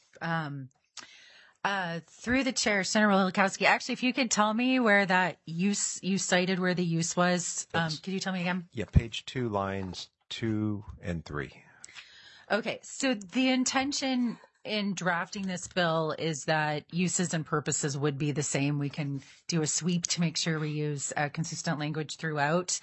through the chair, Senator Wielechowski, actually, if you could tell me where that use, you cited where the use was, could you tell me again? Yeah, page 2, lines 2 and 3. Okay, so the intention in drafting this bill is that uses and purposes would be the same. We can do a sweep to make sure we use consistent language throughout.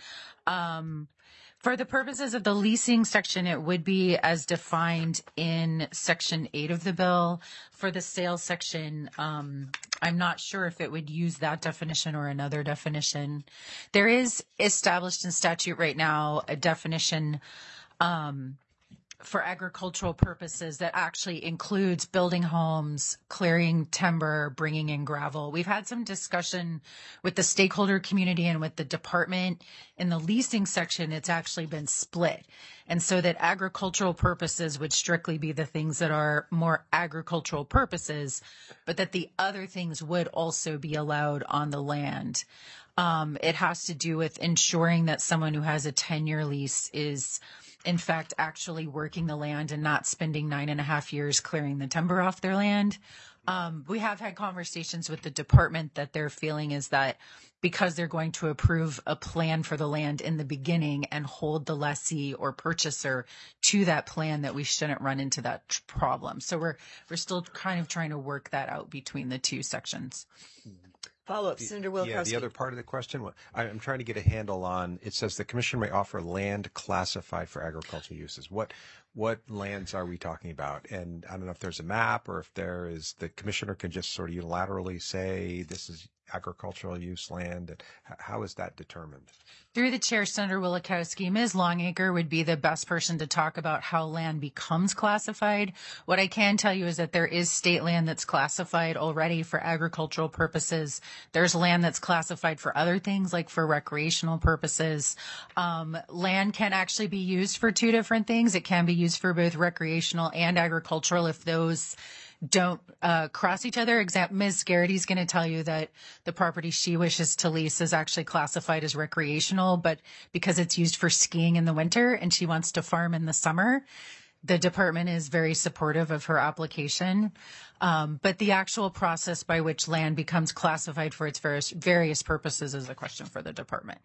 For the purposes of the leasing section, it would be as defined in Section 8 of the bill. For the sales section, I'm not sure if it would use that definition or another definition. There is established in statute right now a definition for agricultural purposes that actually includes building homes, clearing timber, bringing in gravel. We've had some discussion with the stakeholder community and with the department. In the leasing section, it's actually been split. And so that agricultural purposes would strictly be the things that are more agricultural purposes, but that the other things would also be allowed on the land. It has to do with ensuring that someone who has a 10-year lease is in fact actually working the land and not spending 9.5 years clearing the timber off their land. We have had conversations with the department that their feeling is that because they're going to approve a plan for the land in the beginning and hold the lessee or purchaser to that plan, that we shouldn't run into that problem. So we're still kind of trying to work that out between the two sections. Follow-up, Senator Wielechowski. Yeah, the other part of the question, I'm trying to get a handle on, it says the commission may offer land classified for agricultural uses. What lands are we talking about? And I don't know if there's a map or if there is, the commissioner can just sort of unilaterally say this is agricultural use land. And how is that determined? Through the chair, Senator Wielechowski, Ms. Longacre would be the best person to talk about how land becomes classified. What I can tell you is that there is state land that's classified already for agricultural purposes. There's land that's classified for other things, like for recreational purposes. Land can actually be used for two different things. It can be used for both recreational and agricultural if those don't cross each other. Ms. Garrity's going to tell you that the property she wishes to lease is actually classified as recreational, but because it's used for skiing in the winter and she wants to farm in the summer, the department is very supportive of her application. But the actual process by which land becomes classified for its various purposes is a question for the department.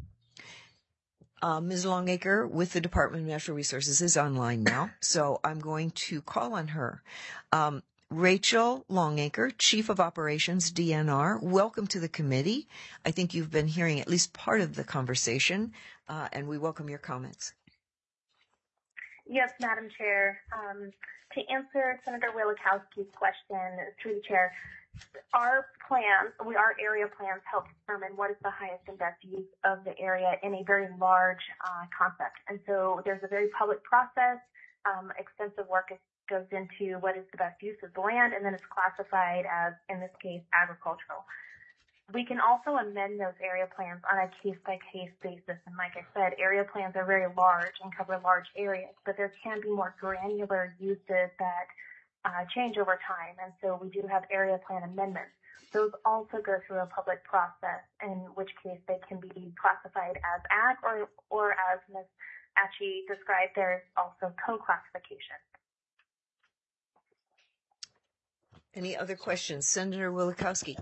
Ms. Longacre with the Department of Natural Resources is online now, so I'm going to call on her. Rachel Longacre, Chief of Operations, DNR, welcome to the committee. I think you've been hearing at least part of the conversation, and we welcome your comments. Yes, Madam Chair. To answer Senator Wielechowski's question through the chair, our area plans help determine what is the highest and best use of the area in a very large concept. And so there's a very public process. Extensive work goes into what is the best use of the land, and then it's classified as, in this case, agricultural. We can also amend those area plans on a case-by-case basis. And like I said, area plans are very large and cover large areas, but there can be more granular uses that change over time. And so we do have area plan amendments. Those also go through a public process, in which case they can be classified as ag or as Ms. Atchie described, there's also co-classification. Any other questions? Senator Wielechowski.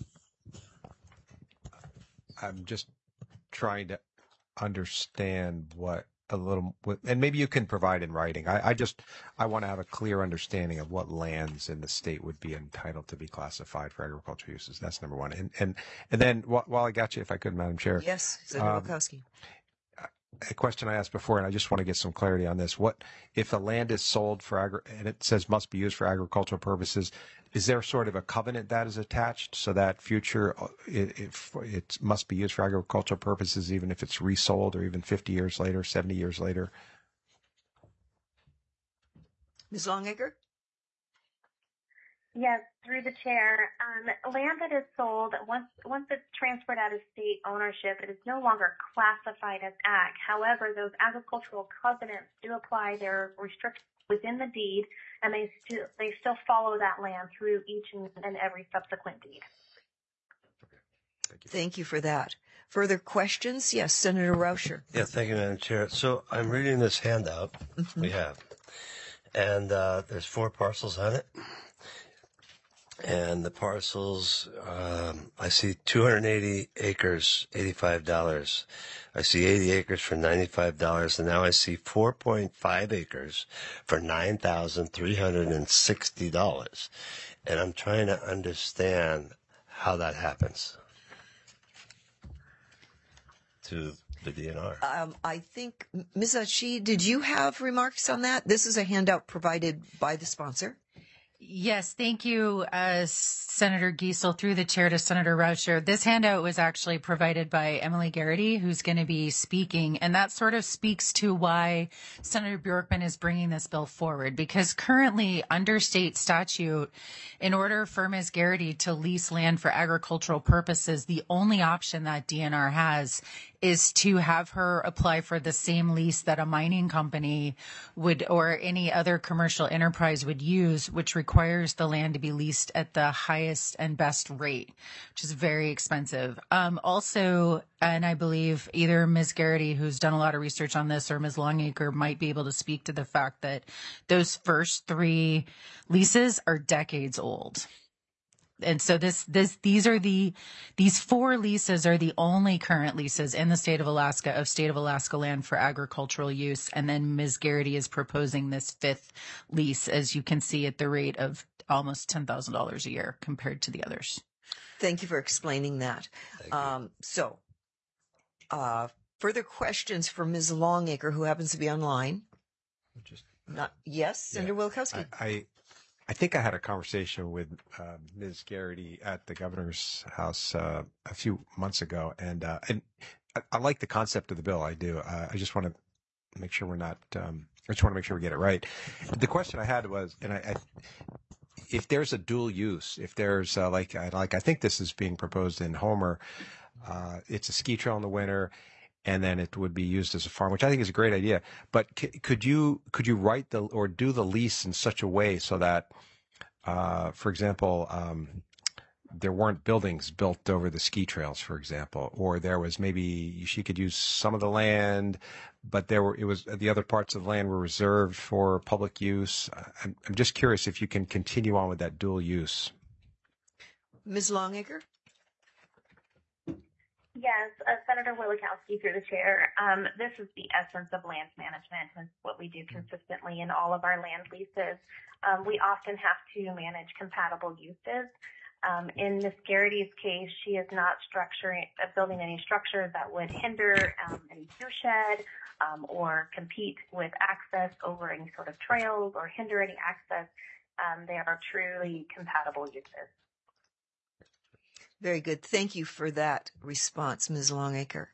I'm just trying to understand and maybe you can provide in writing. I want to have a clear understanding of what lands in the state would be entitled to be classified for agricultural uses. That's number one. And then while I got you, if I could, Madam Chair. Yes, Senator Wielechowski. A question I asked before, and I just want to get some clarity on this. What if the land is sold and it says must be used for agricultural purposes? Is there sort of a covenant that is attached so that future it must be used for agricultural purposes, even if it's resold or even 50 years later, 70 years later? Ms. Longacre? Yes, through the chair. Land that is sold, once it's transferred out of state ownership, it is no longer classified as ag. However, those agricultural covenants do apply. They're restricted within the deed, and they still follow that land through each and every subsequent deed. Thank you for that. Further questions? Yes, Senator Rauscher. Yeah, thank you, Madam Chair. So I'm reading this handout we have, and there's 4 parcels on it. And the parcels, I see 280 acres, $85. I see 80 acres for $95, and now I see 4.5 acres for $9,360. And I'm trying to understand how that happens to the DNR. I think, Ms. Atchie, did you have remarks on that? This is a handout provided by the sponsor. Yes, thank you, Senator Giesel, through the chair to Senator Rauscher. This handout was actually provided by Emily Garrity, who's going to be speaking, and that sort of speaks to why Senator Bjorkman is bringing this bill forward, because currently under state statute, in order for Ms. Garrity to lease land for agricultural purposes, the only option that DNR has is to have her apply for the same lease that a mining company would or any other commercial enterprise would use, which requires the land to be leased at the highest and best rate, which is very expensive. Also, and I believe either Ms. Garrity, who's done a lot of research on this, or Ms. Longacre might be able to speak to the fact that those first 3 leases are decades old. And so these 4 leases are the only current leases in the state of Alaska land for agricultural use. And then Ms. Garrity is proposing this 5th lease, as you can see, at the rate of almost $10,000 a year compared to the others. Thank you for explaining that. Further questions for Ms. Longacre, who happens to be online? Yes, Senator Wielechowski. I think I had a conversation with Ms. Garrity at the governor's house a few months ago, and I like the concept of the bill. I do. I just want to make sure we're not. I just want to make sure we get it right. The question I had was, if there's a dual use, if there's like I think this is being proposed in Homer, it's a ski trail in the winter, and then it would be used as a farm, which I think is a great idea. But could you write or do the lease in such a way so that for example, there weren't buildings built over the ski trails, for example, or there was maybe she could use some of the land, but the other parts of the land were reserved for public use. I'm just curious if you can continue on with that dual use. Ms. Longacre? Yes, Senator Wielechowski through the chair. This is the essence of land management and what we do consistently in all of our land leases. We often have to manage compatible uses. In Ms. Garrity's case, she is not building any structures that would hinder any viewshed or compete with access over any sort of trails or hinder any access. They are truly compatible uses. Very good. Thank you for that response, Ms. Longacre.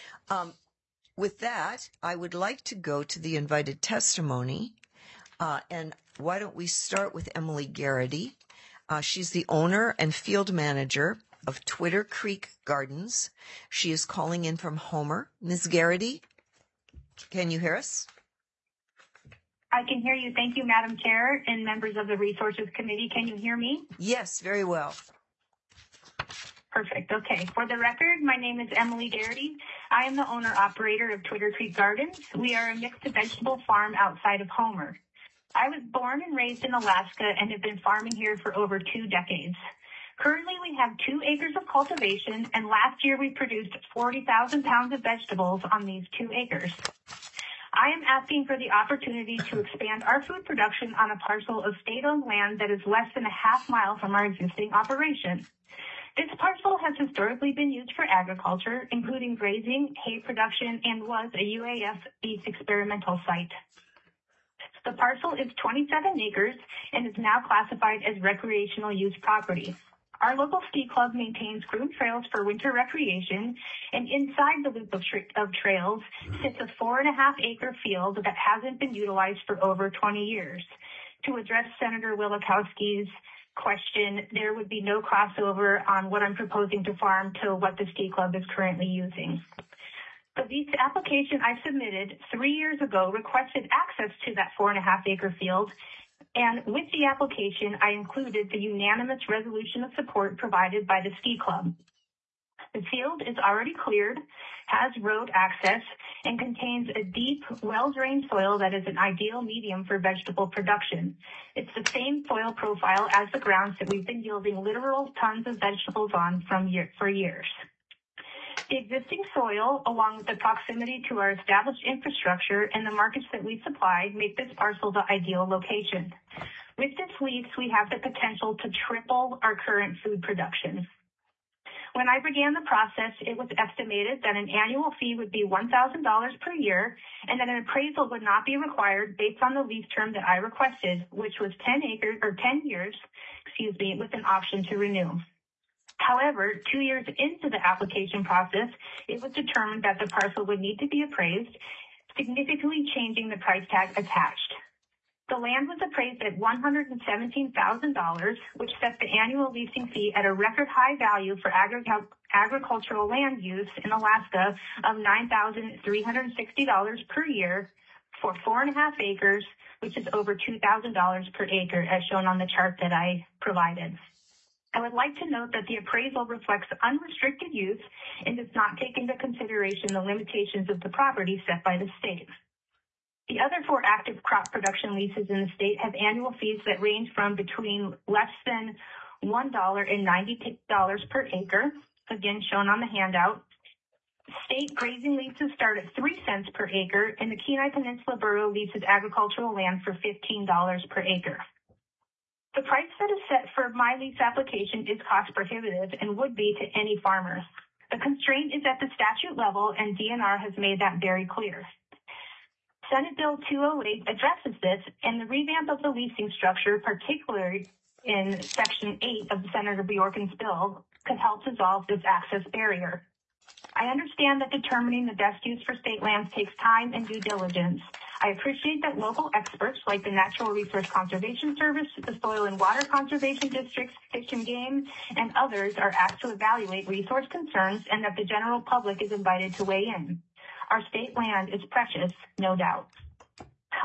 With that, I would like to go to the invited testimony. And why don't we start with Emily Garrity? She's the owner and field manager of Twitter Creek Gardens. She is calling in from Homer. Ms. Garrity, can you hear us? I can hear you. Thank you, Madam Chair and members of the Resources Committee. Can you hear me? Yes, very well. Perfect. Okay. For the record, my name is Emily Garrity. I am the owner-operator of Twitter Creek Gardens. We are a mixed vegetable farm outside of Homer. I was born and raised in Alaska and have been farming here for over 2 decades. Currently, we have 2 acres of cultivation, and last year we produced 40,000 pounds of vegetables on these 2 acres. I am asking for the opportunity to expand our food production on a parcel of state-owned land that is less than a half mile from our existing operation. This parcel has historically been used for agriculture, including grazing, hay production, and was a UAF beef experimental site. The parcel is 27 acres and is now classified as recreational use property. Our local ski club maintains groomed trails for winter recreation, and inside the loop of trails sits a 4.5-acre field that hasn't been utilized for over 20 years. To address Senator Wielechowski's question, there would be no crossover on what I'm proposing to farm to what the ski club is currently using. The lease application I submitted 3 years ago requested access to that 4.5-acre field, and with the application, I included the unanimous resolution of support provided by the ski club. The field is already cleared, has road access, and contains a deep, well-drained soil that is an ideal medium for vegetable production. It's the same soil profile as the grounds that we've been yielding literal tons of vegetables on for years. The existing soil, along with the proximity to our established infrastructure and the markets that we supply, make this parcel the ideal location. With this lease, we have the potential to triple our current food production. When I began the process, it was estimated that an annual fee would be $1,000 per year and that an appraisal would not be required based on the lease term that I requested, which was 10 years, with an option to renew. However, 2 years into the application process, it was determined that the parcel would need to be appraised, significantly changing the price tag attached. The land was appraised at $117,000, which set the annual leasing fee at a record high value for agricultural land use in Alaska of $9,360 per year for 4.5 acres, which is over $2,000 per acre, as shown on the chart that I provided. I would like to note that the appraisal reflects unrestricted use and does not take into consideration the limitations of the property set by the state. The other 4 active crop production leases in the state have annual fees that range from between less than $1 and $90 per acre, again shown on the handout. State grazing leases start at 3 cents per acre, and the Kenai Peninsula Borough leases agricultural land for $15 per acre. The price that is set for my lease application is cost prohibitive and would be to any farmer. The constraint is at the statute level, and DNR has made that very clear. Senate Bill 208 addresses this, and the revamp of the leasing structure, particularly in Section 8 of Senator Bjorken's bill, could help dissolve this access barrier. I understand that determining the best use for state lands takes time and due diligence. I appreciate that local experts like the Natural Resource Conservation Service, the Soil and Water Conservation Districts, Fish and Game, and others are asked to evaluate resource concerns and that the general public is invited to weigh in. Our state land is precious, no doubt.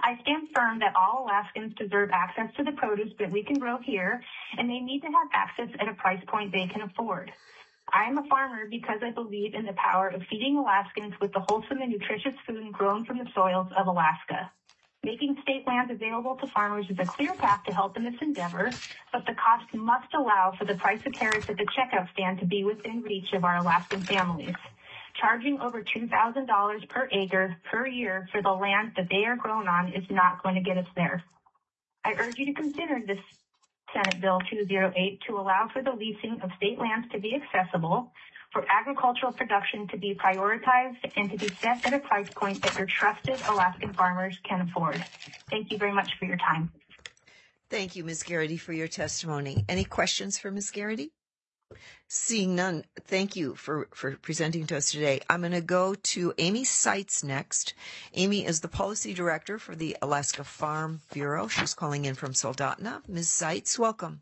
I stand firm that all Alaskans deserve access to the produce that we can grow here, and they need to have access at a price point they can afford. I am a farmer because I believe in the power of feeding Alaskans with the wholesome and nutritious food grown from the soils of Alaska. Making state lands available to farmers is a clear path to help in this endeavor, but the cost must allow for the price of carrots at the checkout stand to be within reach of our Alaskan families. Charging over $2,000 per acre per year for the land that they are grown on is not going to get us there. I urge you to consider this Senate Bill 208 to allow for the leasing of state lands to be accessible, for agricultural production to be prioritized, and to be set at a price point that your trusted Alaskan farmers can afford. Thank you very much for your time. Thank you, Ms. Garrity, for your testimony. Any questions for Ms. Garrity? Seeing none, thank you for presenting to us today. I'm going to go to Amy Seitz next. Amy is the Policy Director for the Alaska Farm Bureau. She's calling in from Soldotna. Ms. Seitz, welcome.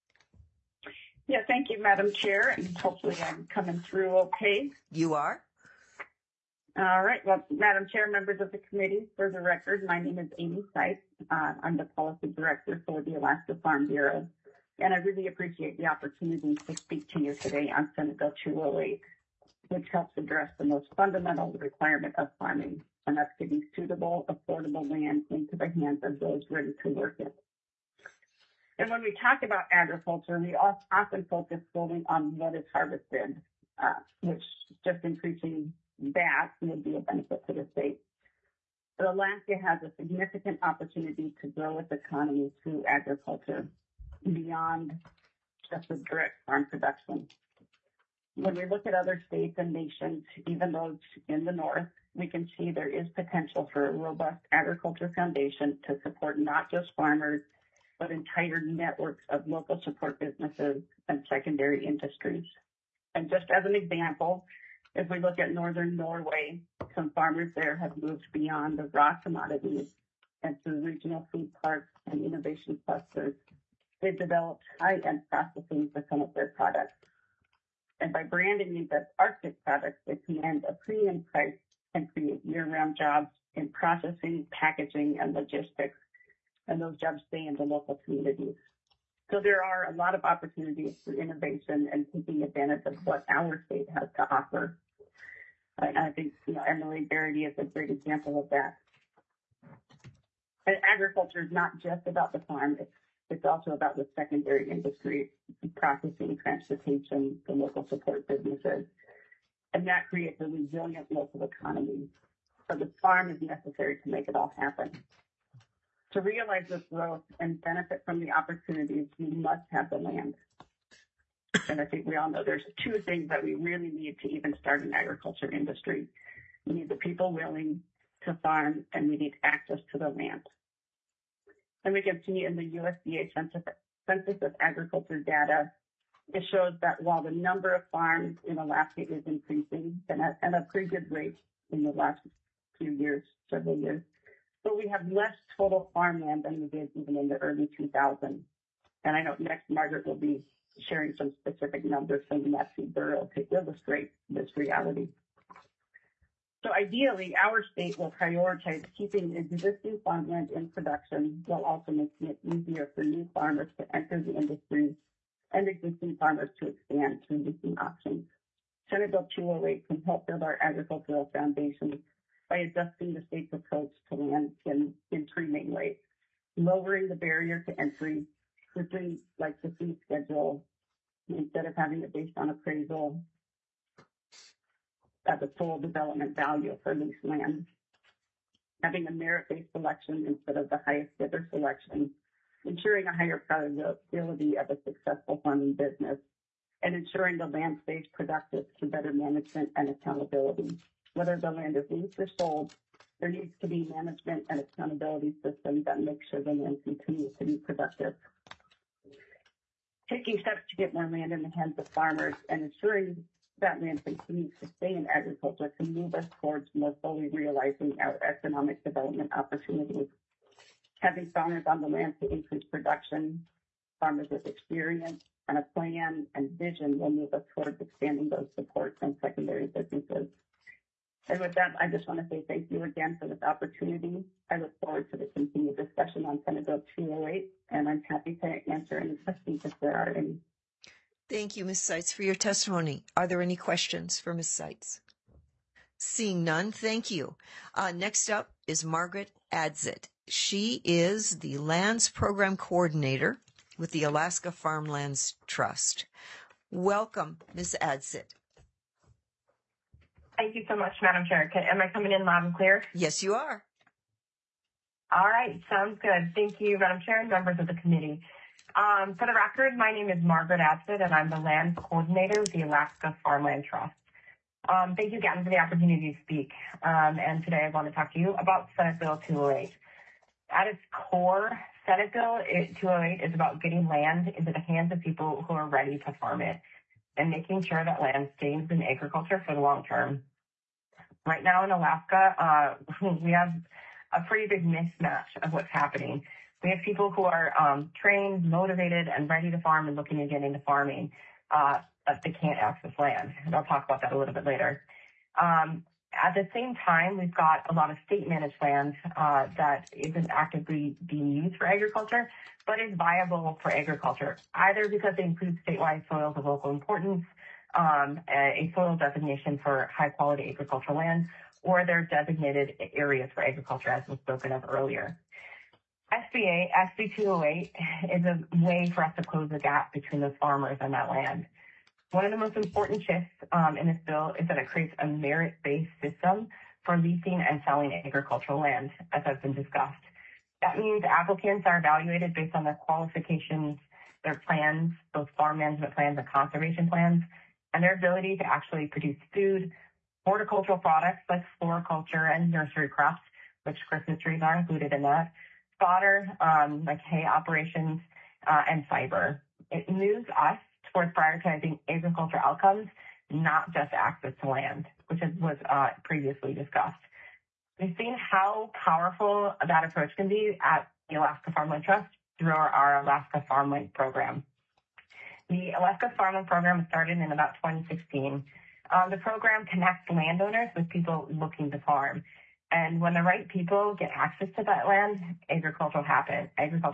Yeah, thank you, Madam Chair, and hopefully I'm coming through okay. You are? All right. Well, Madam Chair, members of the committee, for the record, my name is Amy Seitz. I'm the Policy Director for the Alaska Farm Bureau. And I really appreciate the opportunity to speak to you today on Senate Bill 208, which helps address the most fundamental requirement of farming, and that's getting suitable, affordable land into the hands of those ready to work it. And when we talk about agriculture, we often focus solely on what is harvested, which just increasing that would be a benefit to the state. But Alaska has a significant opportunity to grow its economy through agriculture, beyond just the direct farm production. When we look at other states and nations, even those in the north, we can see there is potential for a robust agriculture foundation to support not just farmers, but entire networks of local support businesses and secondary industries. And just as an example, if we look at northern Norway, some farmers there have moved beyond the raw commodities and through regional food parks and innovation clusters, they've developed high-end processing for some of their products. And by branding these as Arctic products, they command a premium price and create year-round jobs in processing, packaging, and logistics. And those jobs stay in the local communities. So there are a lot of opportunities for innovation and taking advantage of what our state has to offer. And I think, Emily Garrity is a great example of that. And agriculture is not just about the farm. It's also about the secondary industry, processing, transportation, the local support businesses. And that creates a resilient local economy. So the farm is necessary to make it all happen. To realize this growth and benefit from the opportunities, we must have the land. And I think we all know there's two things that we really need to even start an agriculture industry. We need the people willing to farm, and we need access to the land. And we can see in the USDA Census of Agriculture data, it shows that while the number of farms in Alaska is increasing and at a pretty good rate in the last few years, several years, but we have less total farmland than we did even in the early 2000s. And I know next Margaret will be sharing some specific numbers from the Matthew Bureau to illustrate this reality. So ideally, our state will prioritize keeping existing farmland in production while also making it easier for new farmers to enter the industry and existing farmers to expand through leasing options. Senate Bill 208 can help build our agricultural foundation by adjusting the state's approach to land in three main ways: lowering the barrier to entry with things like the fee schedule, instead of having it based on appraisal, at the full development value for leased land, having a merit-based selection instead of the highest bidder selection, ensuring a higher probability of a successful farming business, and ensuring the land stays productive through better management and accountability. Whether the land is leased or sold, there needs to be management and accountability systems that make sure the land continues to be productive. Taking steps to get more land in the hands of farmers and ensuring that land continues to stay in agriculture can move us towards more fully realizing our economic development opportunities. Having farmers on the land to increase production, farmers with experience and a plan and vision will move us towards expanding those supports and secondary businesses. And with that, I just want to say thank you again for this opportunity. I look forward to the continued discussion on Senate Bill 208, and I'm happy to answer any questions if there are any. Thank you, Ms. Seitz, for your testimony. Are there any questions for Ms. Seitz? Seeing none, thank you. Next up is Margaret Adzit. She is the Lands Program Coordinator with the Alaska Farmlands Trust. Welcome, Ms. Adzit. Thank you so much, Madam Chair. Am I coming in loud and clear? Yes, you are. All right, sounds good. Thank you, Madam Chair and members of the committee. For the record, my name is Margaret Adzit, and I'm the Lands Coordinator with the Alaska Farmland Trust. Thank you again for the opportunity to speak. And today I want to talk to you about Senate Bill 208. At its core, Senate Bill 208 is about getting land into the hands of people who are ready to farm it and making sure that land stays in agriculture for the long term. Right now in Alaska, we have a pretty big mismatch of what's happening. We have people who are trained, motivated, and ready to farm and looking to get into farming, but they can't access land. And I'll talk about that a little bit later. At the same time, we've got a lot of state-managed land that isn't actively being used for agriculture, but is viable for agriculture, either because they include statewide soils of local importance, a soil designation for high-quality agricultural land, or they're designated areas for agriculture, as was spoken of earlier. SB 208 is a way for us to close the gap between those farmers and that land. One of the most important shifts in this bill is that it creates a merit-based system for leasing and selling agricultural land, as has been discussed. That means applicants are evaluated based on their qualifications, their plans, both farm management plans and conservation plans, and their ability to actually produce food, horticultural products like floriculture and nursery crops, which Christmas trees are included in that, fodder, like hay operations, and fiber. It moves us towards prioritizing agriculture outcomes, not just access to land, which was previously discussed. We've seen how powerful that approach can be at the Alaska Farmland Trust through our Alaska Farmland program. The Alaska Farmland program started in about 2016. The program connects landowners with people looking to farm. And when the right people get access to that land, agriculture happens,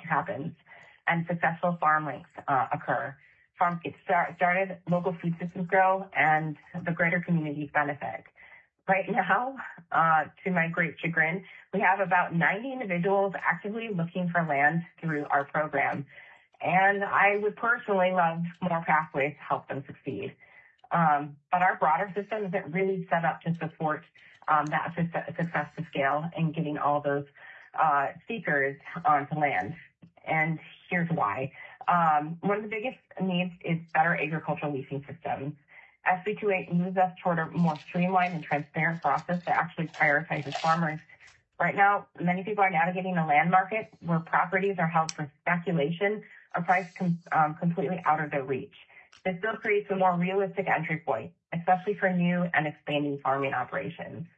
and successful farm links occur. Farms get started, local food systems grow, and the greater communities benefit. Right now, to my great chagrin, we have about 90 individuals actively looking for land through our program. And I would personally love more pathways to help them succeed. But our broader system isn't really set up to support that success to scale and getting all those seekers onto land. And here's why. One of the biggest needs is better agricultural leasing systems. SB 208 moves us toward a more streamlined and transparent process that actually prioritizes farmers. Right now, many people are navigating a land market where properties are held for speculation or priced completely out of their reach. This bill creates a more realistic entry point, especially for new and expanding farming operations.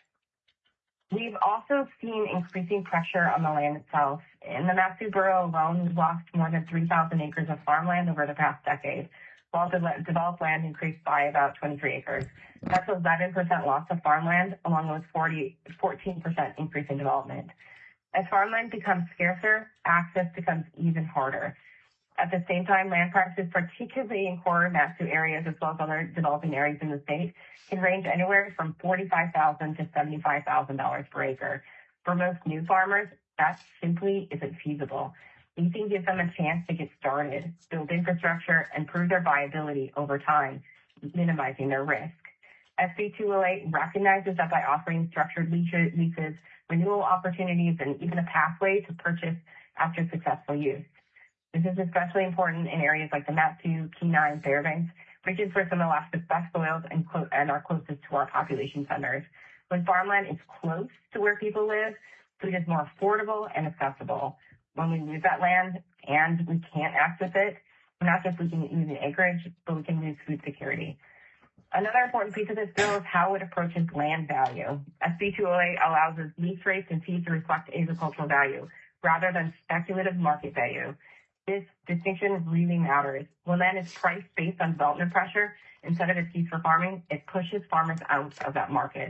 We've also seen increasing pressure on the land itself. In the Mat-Su borough alone, we've lost more than 3,000 acres of farmland over the past decade, while developed land increased by about 23 acres. That's 11% loss of farmland, along with 14% increase in development. As farmland becomes scarcer, access becomes even harder. At the same time, land prices, particularly in core Mat-Su areas as well as other developing areas in the state, can range anywhere from $45,000 to $75,000 per acre. For most new farmers, that simply isn't feasible. Leasing gives them a chance to get started, build infrastructure, and prove their viability over time, minimizing their risk. SB 208 recognizes that by offering structured leases, renewal opportunities, and even a pathway to purchase after successful use. This is especially important in areas like the Mat-Su, Kenai, and Fairbanks, regions where some of Alaska's best soils and are closest to our population centers. When farmland is close to where people live, food is more affordable and accessible. When we lose that land and we can't access it, we're not just losing acreage, but we can lose food security. Another important piece of this bill is how it approaches land value. SB 208 allows us lease rates and fees to reflect agricultural value rather than speculative market value. This distinction really matters. When land is priced based on development pressure instead of its use for farming, it pushes farmers out of that market.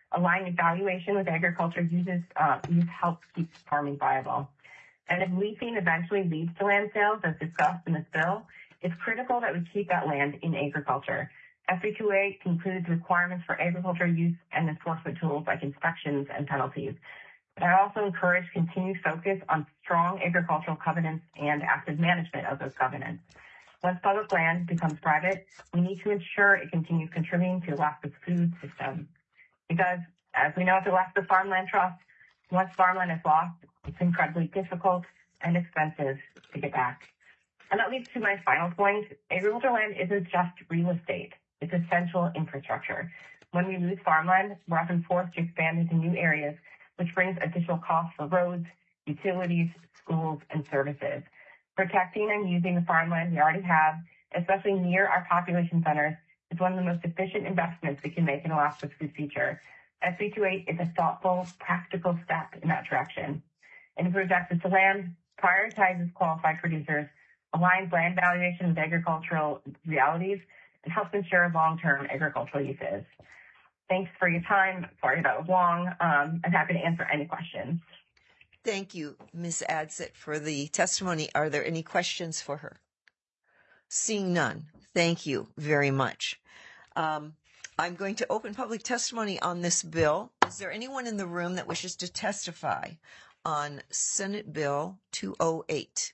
Aligning valuation with agriculture use helps keep farming viable. And if leasing eventually leads to land sales, as discussed in this bill, it's critical that we keep that land in agriculture. SB 208 includes requirements for agriculture use and enforcement tools like inspections and penalties. But I also encourage continued focus on strong agricultural covenants and active management of those covenants. Once public land becomes private, we need to ensure it continues contributing to Alaska's food system. Because, as we know at the Alaska Farmland Trust, once farmland is lost, it's incredibly difficult and expensive to get back. And that leads to my final point. Agricultural land isn't just real estate. It's essential infrastructure. When we lose farmland, we're often forced to expand into new areas, which brings additional costs for roads, utilities, schools, and services. Protecting and using the farmland we already have, especially near our population centers, is one of the most efficient investments we can make in Alaska's food future. SB 208 is a thoughtful, practical step in that direction. It improves access to land, prioritizes qualified producers, aligns land valuation with agricultural realities, and helps ensure long-term agricultural uses. Thanks for your time. Sorry that was long. I'm happy to answer any questions. Thank you, Ms. Adsit, for the testimony. Are there any questions for her? Seeing none, thank you very much. I'm going to open public testimony on this bill. Is there anyone in the room that wishes to testify on Senate Bill 208?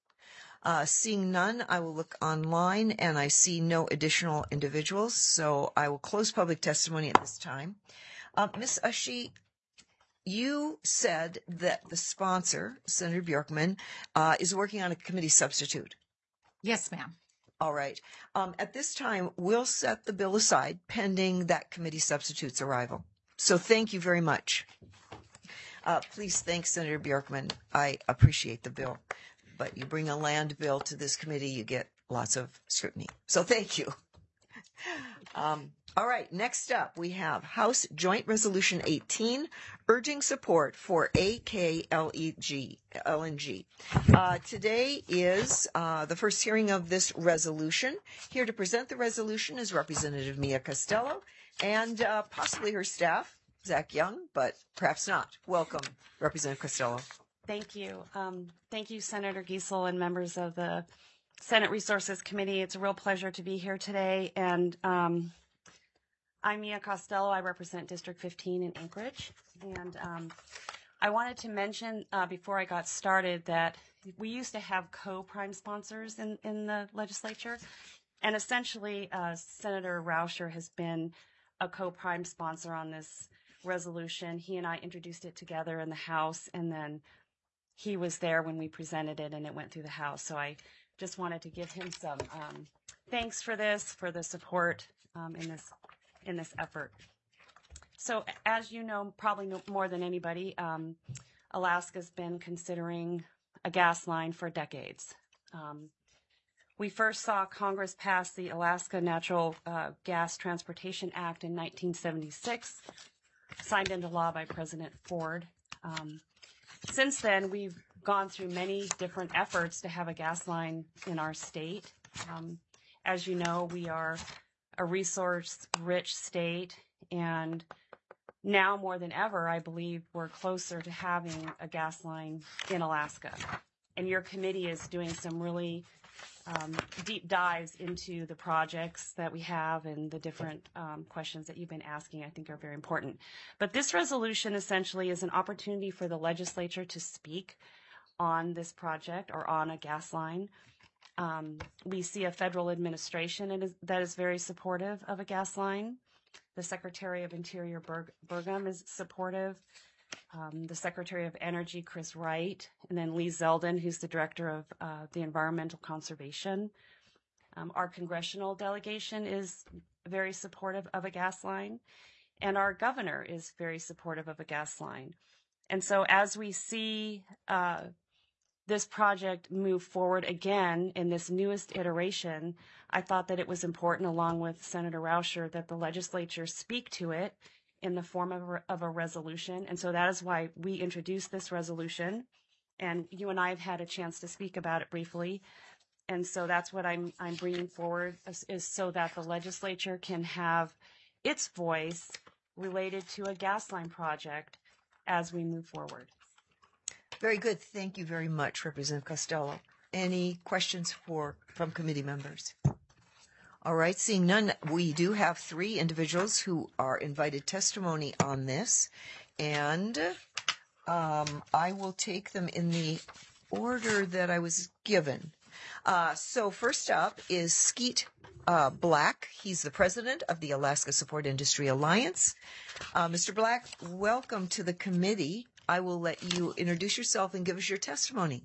Seeing none, I will look online, and I see no additional individuals, so I will close public testimony at this time. Ms. Ushee, you said that the sponsor, Senator Bjorkman, is working on a committee substitute. Yes, ma'am. All right. At this time, we'll set the bill aside pending that committee substitute's arrival. So thank you very much. Please thank Senator Bjorkman. I appreciate the bill. But you bring a land bill to this committee, you get lots of scrutiny. So thank you. All right, next up we have House Joint Resolution 18, urging support for AKLNG. Today is the first hearing of this resolution. Here to present the resolution is Representative Mia Costello and possibly her staff, Zach Young, but perhaps not. Welcome, Representative Costello. Thank you. Thank you, Senator Giesel and members of the Senate Resources Committee. It's a real pleasure to be here today. And I'm Mia Costello. I represent District 15 in Anchorage. And I wanted to mention before I got started that we used to have co-prime sponsors in the legislature. And essentially, Senator Rauscher has been a co-prime sponsor on this resolution. He and I introduced it together in the House, and then he was there when we presented it and it went through the House. So I just wanted to give him some thanks for this, for the support in this effort. So as you know, probably more than anybody, Alaska's been considering a gas line for decades. We first saw Congress pass the Alaska Natural Gas Transportation Act in 1976, signed into law by President Ford. Since then, we've gone through many different efforts to have a gas line in our state. As you know, we are a resource-rich state, and now more than ever, I believe we're closer to having a gas line in Alaska. And your committee is doing some really deep dives into the projects that we have, and the different questions that you've been asking, I think, are very important. But this resolution essentially is an opportunity for the legislature to speak on this project or on a gas line. We see a federal administration that is very supportive of a gas line. The Secretary of Interior, Burgum, is supportive. The Secretary of Energy, Chris Wright, and then Lee Zeldin, who's the Director of the Environmental Conservation. Our congressional delegation is very supportive of a gas line, and our governor is very supportive of a gas line. And so as we see this project move forward again in this newest iteration, I thought that it was important, along with Senator Rauscher, that the legislature speak to it in the form of a resolution. And so that is why we introduced this resolution. And you and I have had a chance to speak about it briefly. And so that's what I'm bringing forward, is so that the legislature can have its voice related to a gas line project as we move forward. Very good. Thank you very much, Representative Costello. Any questions from committee members? All right, seeing none, we do have 3 individuals who are invited testimony on this, and I will take them in the order that I was given. So first up is Skeet Black. He's the president of the Alaska Support Industry Alliance. Mr. Black, welcome to the committee. I will let you introduce yourself and give us your testimony.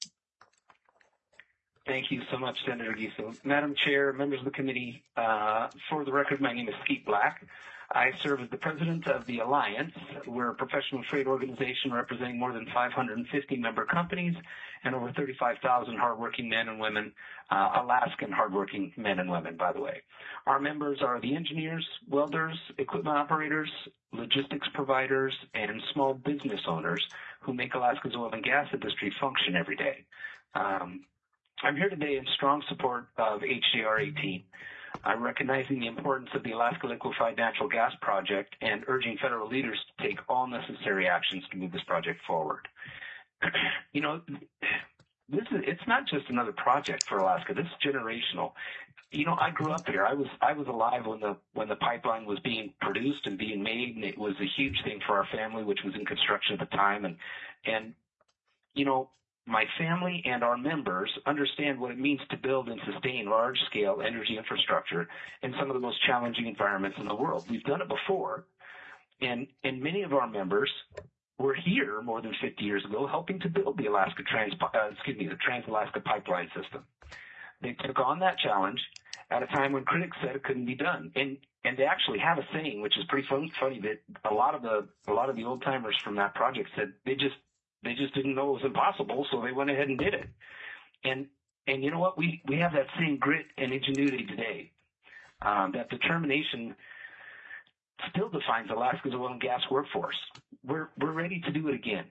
Thank you so much, Senator Giesel. Madam Chair, members of the committee, for the record, my name is Skeet Black. I serve as the president of the Alliance. We're a professional trade organization representing more than 550 member companies and over 35,000 hardworking men and women, Alaskan hardworking men and women, by the way. Our members are the engineers, welders, equipment operators, logistics providers, and small business owners who make Alaska's oil and gas industry function every day. I'm here today in strong support of HJR 18. I'm recognizing the importance of the Alaska Liquefied Natural Gas Project and urging federal leaders to take all necessary actions to move this project forward. You know, it's not just another project for Alaska. This is generational. You know, I grew up here. I was alive when the pipeline was being produced and being made, and it was a huge thing for our family, which was in construction at the time. And you know, my family and our members understand what it means to build and sustain large-scale energy infrastructure in some of the most challenging environments in the world. We've done it before, and many of our members were here more than 50 years ago helping to build the Trans-Alaska Pipeline System. They took on that challenge at a time when critics said it couldn't be done. And they actually have a saying, which is pretty funny, that a lot of the old-timers from that project said they just didn't know it was impossible, so they went ahead and did it. And you know what? We have that same grit and ingenuity today. That determination still defines Alaska's oil and gas workforce. We're ready to do it again.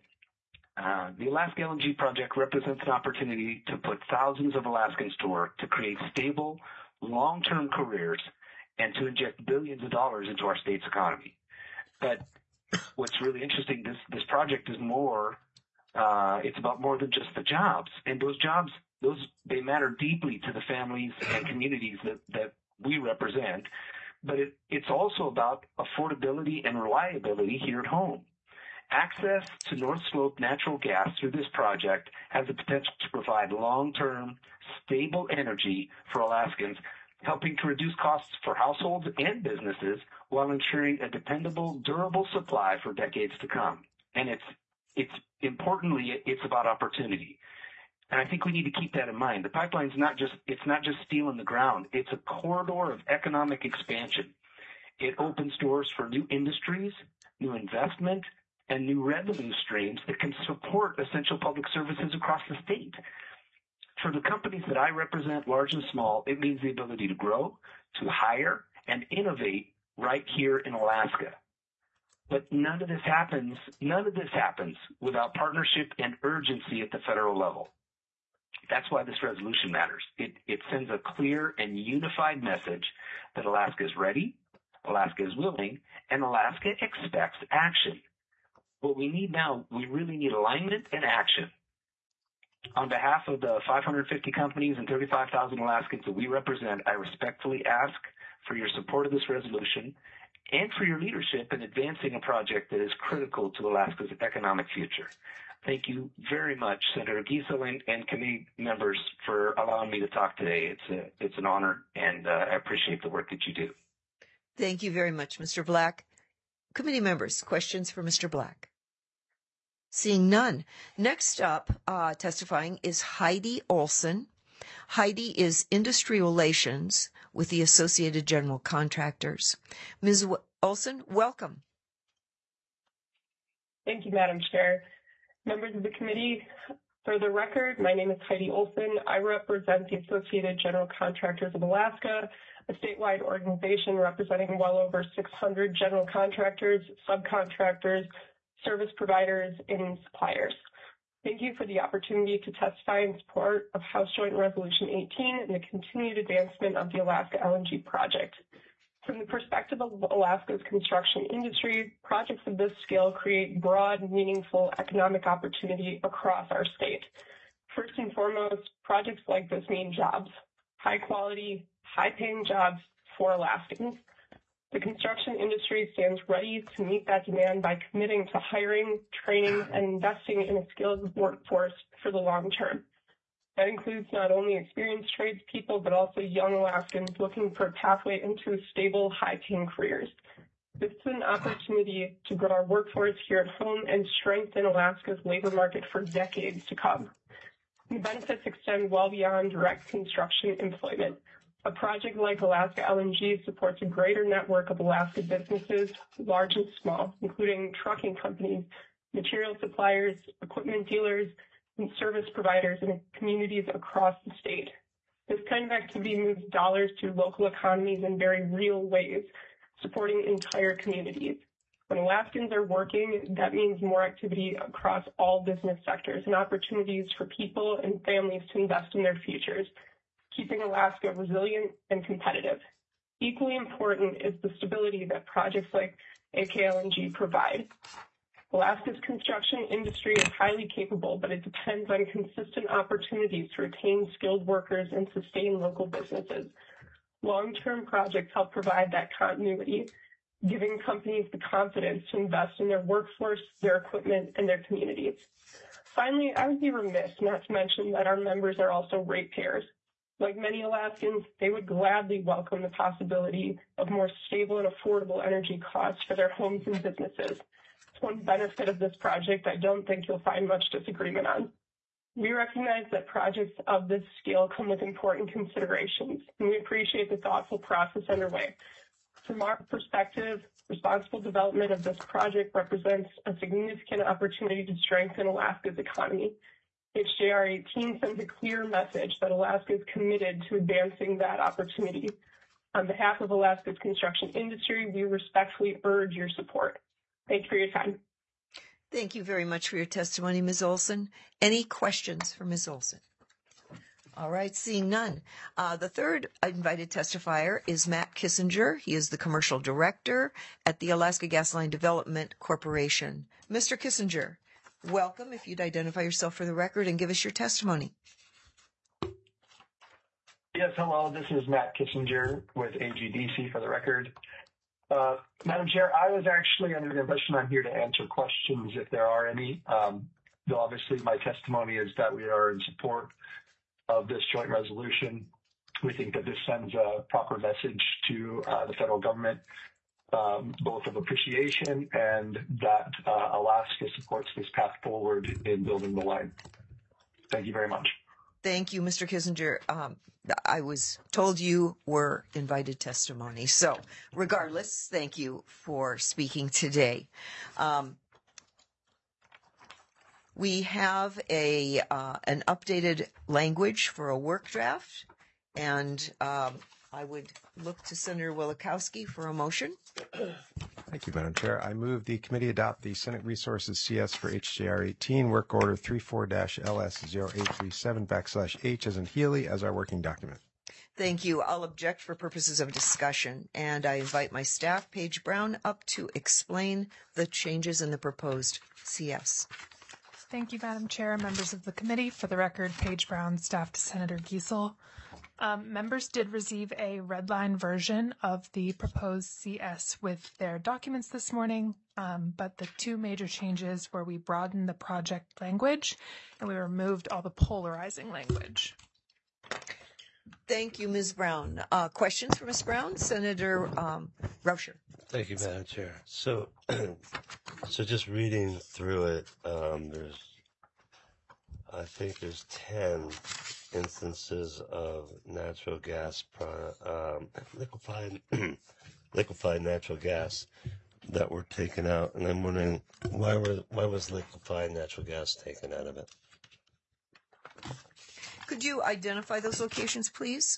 The Alaska LNG project represents an opportunity to put thousands of Alaskans to work to create stable, long-term careers and to inject billions of dollars into our state's economy. But what's really interesting, this project is more. It's about more than just the jobs, and those jobs, they matter deeply to the families and communities that we represent. But it's also about affordability and reliability here at home. Access to North Slope natural gas through this project has the potential to provide long-term, stable energy for Alaskans, helping to reduce costs for households and businesses while ensuring a dependable, durable supply for decades to come. And it's importantly, it's about opportunity. And I think we need to keep that in mind. The pipeline's not just steel in the ground. It's a corridor of economic expansion. It opens doors for new industries, new investment, and new revenue streams that can support essential public services across the state. For the companies that I represent, large and small, it means the ability to grow, to hire, and innovate right here in Alaska. But none of this happens without partnership and urgency at the federal level. That's why this resolution matters. It sends a clear and unified message that Alaska is ready, Alaska is willing, and Alaska expects action. What we need now, we really need alignment and action. On behalf of the 550 companies and 35,000 Alaskans that we represent, I respectfully ask for your support of this resolution and for your leadership in advancing a project that is critical to Alaska's economic future. Thank you very much, Senator Giesel and committee members, for allowing me to talk today. It's an honor, and I appreciate the work that you do. Thank you very much, Mr. Black. Committee members, questions for Mr. Black? Seeing none. Next up, testifying is Heidi Olson. Heidi is Industry Relations with the Associated General Contractors. Ms. Olson, welcome. Thank you, Madam Chair. Members of the committee, for the record, my name is Heidi Olson. I represent the Associated General Contractors of Alaska, a statewide organization representing well over 600 general contractors, subcontractors, service providers, and suppliers. Thank you for the opportunity to testify in support of House Joint Resolution 18 and the continued advancement of the Alaska LNG project. From the perspective of Alaska's construction industry, projects of this scale create broad, meaningful economic opportunity across our state. First and foremost, projects like this mean jobs, high quality, high paying jobs for Alaskans. The construction industry stands ready to meet that demand by committing to hiring, training, and investing in a skilled workforce for the long term. That includes not only experienced tradespeople, but also young Alaskans looking for a pathway into stable, high-paying careers. This is an opportunity to grow our workforce here at home and strengthen Alaska's labor market for decades to come. The benefits extend well beyond direct construction employment. A project like Alaska LNG supports a greater network of Alaska businesses, large and small, including trucking companies, material suppliers, equipment dealers, and service providers in communities across the state. This kind of activity moves dollars to local economies in very real ways, supporting entire communities. When Alaskans are working, that means more activity across all business sectors and opportunities for people and families to invest in their futures, keeping Alaska resilient and competitive. Equally important is the stability that projects like AKLNG provide. Alaska's construction industry is highly capable, but it depends on consistent opportunities to retain skilled workers and sustain local businesses. Long-term projects help provide that continuity, giving companies the confidence to invest in their workforce, their equipment, and their communities. Finally, I would be remiss not to mention that our members are also ratepayers. Like many Alaskans, they would gladly welcome the possibility of more stable and affordable energy costs for their homes and businesses. It's one benefit of this project I don't think you'll find much disagreement on. We recognize that projects of this scale come with important considerations, and we appreciate the thoughtful process underway. From our perspective, responsible development of this project represents a significant opportunity to strengthen Alaska's economy. HJR 18 sends a clear message that Alaska is committed to advancing that opportunity. On behalf of Alaska's construction industry, we respectfully urge your support. Thank you for your time. Thank you very much for your testimony, Ms. Olson. Any questions for Ms. Olson? All right, seeing none. The third invited testifier is Matt Kissinger. He is the commercial director at the Alaska Gasline Development Corporation. Mr. Kissinger, welcome. If you'd identify yourself for the record and give us your testimony. Yes, hello. This is Matt Kissinger with AGDC for the record. Madam Chair, I was actually under the impression I'm here to answer questions if there are any. Though obviously my testimony is that we are in support of this joint resolution. We think that this sends a proper message to the federal government, both of appreciation and that Alaska supports this path forward in building the line. Thank you very much. Thank you, Mr. Kissinger. I was told you were invited testimony. So regardless, thank you for speaking today. We have an updated language for a work draft, and I would look to Senator Wielechowski for a motion. Thank you, Madam Chair. I move the committee adopt the Senate Resources CS for HJR 18, Work Order 34-LS0837/H as in Healy as our working document. Thank you. I'll object for purposes of discussion, and I invite my staff, Paige Brown, up to explain the changes in the proposed CS. Thank you, Madam Chair, members of the committee. For the record, Paige Brown, staff to Senator Giesel. Members did receive a red line version of the proposed CS with their documents this morning, but the two major changes were we broadened the project language and we removed all the polarizing language. Thank you, Ms. Brown. Questions for Ms. Brown? Senator Rauscher. Thank you, Madam Chair. So just reading through it, I think there's 10 instances of natural gas, liquefied natural gas that were taken out, and I'm wondering why was liquefied natural gas taken out of it? Could you identify those locations, please?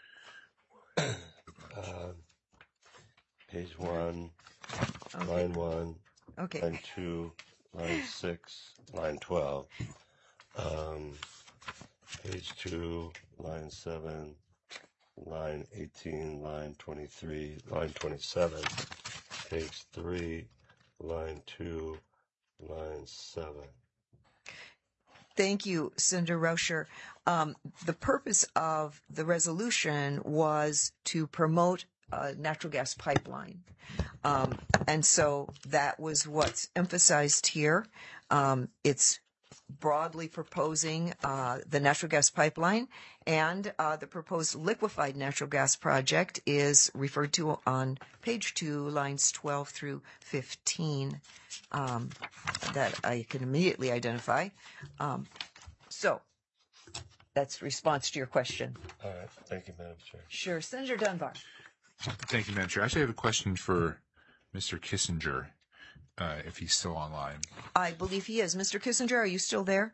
Page 1, Okay. line 1, Okay. line 2, line 6, line 12. Page 2, line 7, line 18, line 23, line 27, page 3, line 2, line 7. Thank you, Senator Rauscher. The purpose of the resolution was to promote a natural gas pipeline. And so that was what's emphasized here. It's broadly proposing the natural gas pipeline, and the proposed liquefied natural gas project is referred to on page 2, lines 12 through 15, that I can immediately identify. So that's response to your question. All right. Thank you, Madam Chair. Sure. Senator Dunbar. Thank you, Madam Chair. I actually have a question for Mr. Kissinger, if he's still online. I believe he is. Mr. Kissinger, are you still there?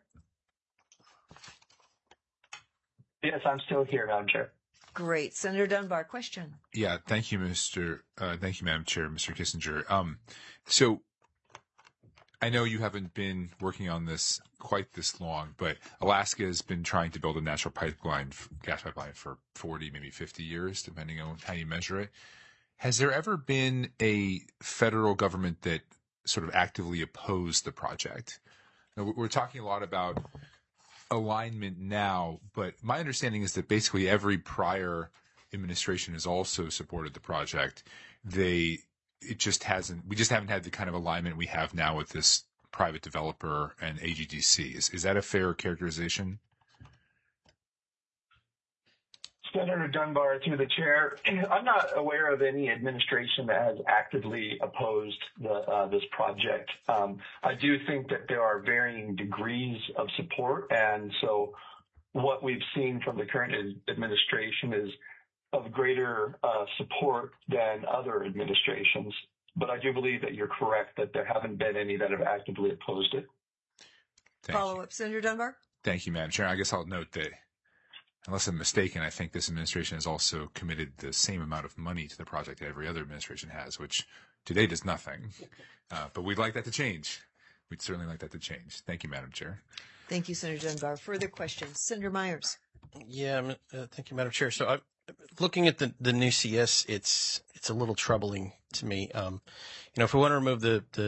Yes, I'm still here, Madam Chair. Great. Senator Dunbar, question. Yeah, thank you, Madam Chair, Mr. Kissinger. So I know you haven't been working on this quite this long, but Alaska has been trying to build a natural pipeline, gas pipeline, for 40, maybe 50 years, depending on how you measure it. Has there ever been a federal government that sort of actively opposed the project? Now, we're talking a lot about alignment now, but my understanding is that basically every prior administration has also supported the project. We just haven't had the kind of alignment we have now with this private developer and AGDC. Is that a fair characterization? Senator Dunbar, through the chair, I'm not aware of any administration that has actively opposed this project. I do think that there are varying degrees of support, and so what we've seen from the current administration is of greater support than other administrations. But I do believe that you're correct that there haven't been any that have actively opposed it. Follow up, Senator Dunbar. Thank you, Madam Chair. I guess I'll note that, unless I'm mistaken, I think this administration has also committed the same amount of money to the project that every other administration has, which today does nothing. But we'd like that to change. We'd certainly like that to change. Thank you, Madam Chair. Thank you, Senator Dunbar. Further questions? Senator Myers. Yeah, thank you, Madam Chair. So looking at the new CS, it's a little troubling to me. If we want to remove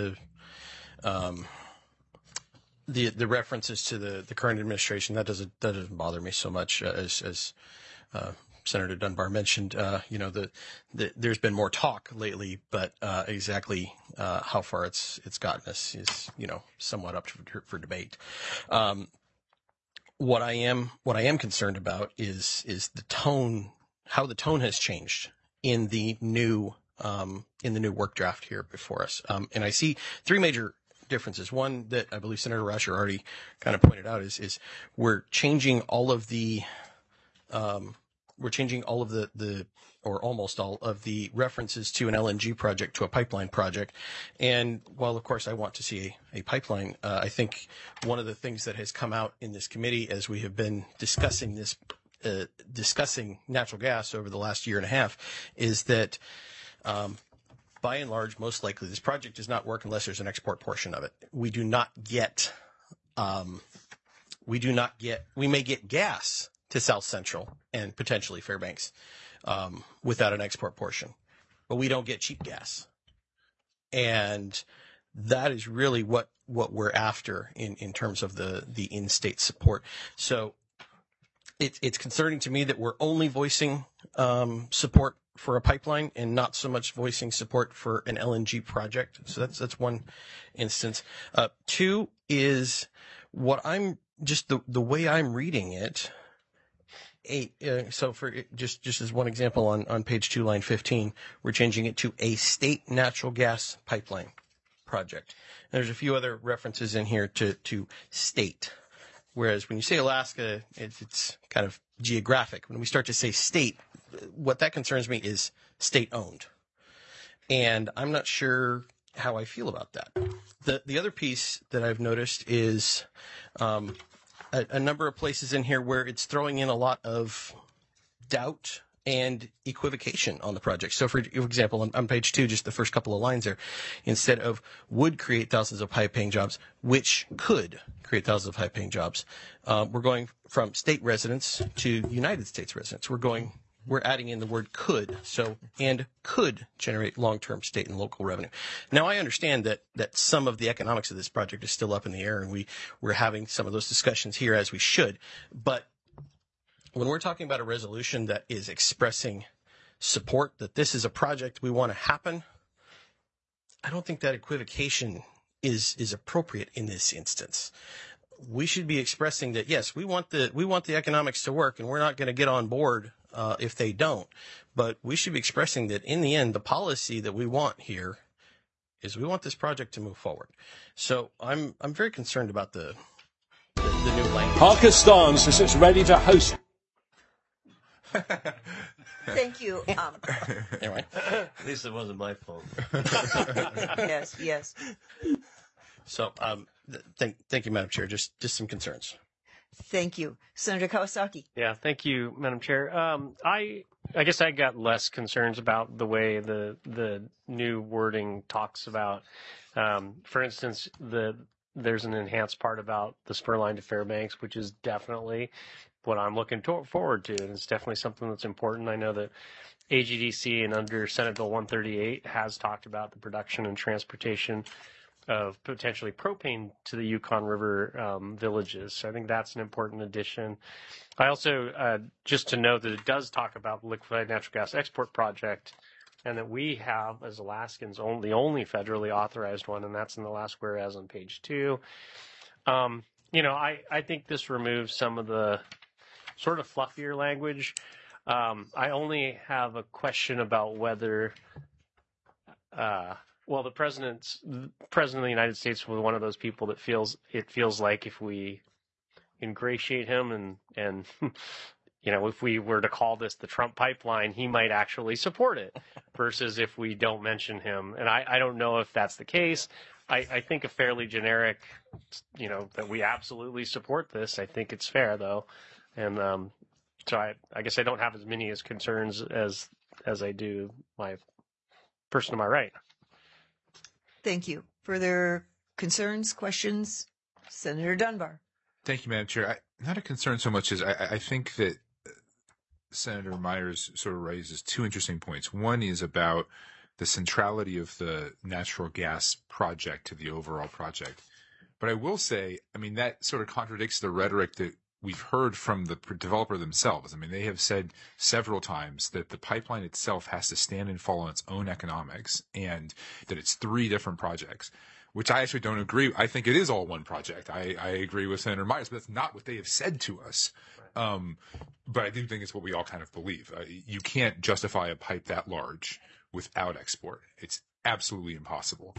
the references to the current administration, that doesn't bother me so much, as Senator Dunbar mentioned. There's been more talk lately, but exactly how far it's gotten us is somewhat up for debate. What I am concerned about is the tone, how the tone has changed in the new work draft here before us. And I see three major differences. One that I believe Senator Rauscher already kind of pointed out is we're changing all of the or almost all of the references to an LNG project to a pipeline project. And while of course I want to see a pipeline, I think one of the things that has come out in this committee as we have been discussing natural gas over the last year and a half is that by and large, most likely, this project does not work unless there's an export portion of it. We may get gas to South Central and potentially Fairbanks without an export portion, but we don't get cheap gas. And that is really what we're after in terms of the in-state support. So it's concerning to me that we're only voicing support for a pipeline and not so much voicing support for an LNG project. So that's one instance. Two is what I'm just the way I'm reading it. So for just as one example on page 2, line 15, we're changing it to a state natural gas pipeline project. And there's a few other references in here to state. Whereas when you say Alaska, it's kind of geographic. When we start to say state, what that concerns me is state-owned. And I'm not sure how I feel about that. The other piece that I've noticed is a number of places in here where it's throwing in a lot of doubt and equivocation on the project. So, for example, on page 2, just the first couple of lines there, instead of would create thousands of high-paying jobs, which could create thousands of high-paying jobs, we're going from state residents to United States residents. We're going we're adding in the word could, and could generate long-term state and local revenue. Now, I understand that some of the economics of this project is still up in the air, and we're having some of those discussions here as we should. But when we're talking about a resolution that is expressing support that this is a project we want to happen, I don't think that equivocation is appropriate in this instance. We should be expressing that, yes, we want the economics to work, and we're not going to get on board if they don't. But we should be expressing that in the end, the policy that we want here is we want this project to move forward. So I'm very concerned about the new language. Parker stands as it's ready to host. Thank you. Anyway, at least it wasn't my fault. Yes. So, thank you, Madam Chair. Just some concerns. Thank you, Senator Kawasaki. Yeah, thank you, Madam Chair. I guess I got less concerns about the way the new wording talks about, for instance, there's an enhanced part about the spur line to Fairbanks, which is definitely what I'm looking forward to, and it's definitely something that's important. I know that AGDC and under Senate Bill 138 has talked about the production and transportation of potentially propane to the Yukon River villages. So I think that's an important addition. I also, just to note that it does talk about the liquefied natural gas export project, and that we have, as Alaskans, the only federally authorized one, and that's in the last whereas on page 2. I think this removes some of the sort of fluffier language. I only have a question about whether, the President of the United States was one of those people that feels like if we ingratiate him and if we were to call this the Trump pipeline, he might actually support it, versus if we don't mention him. And I don't know if that's the case. I think a fairly generic, that we absolutely support this. I think it's fair, though. And so I guess I don't have as many concerns as I do my person to my right. Thank you. Further concerns, questions? Senator Dunbar. Thank you, Madam Chair. Not a concern so much as I think that Senator Myers sort of raises two interesting points. One is about the centrality of the natural gas project to the overall project. But I will say, that sort of contradicts the rhetoric that we've heard from the developer themselves. They have said several times that the pipeline itself has to stand and fall on its own economics, and that it's 3 different projects, which I actually don't agree. I think it is all one project. I agree with Senator Myers, but that's not what they have said to us. But I do think it's what we all kind of believe. You can't justify a pipe that large without export. It's absolutely impossible.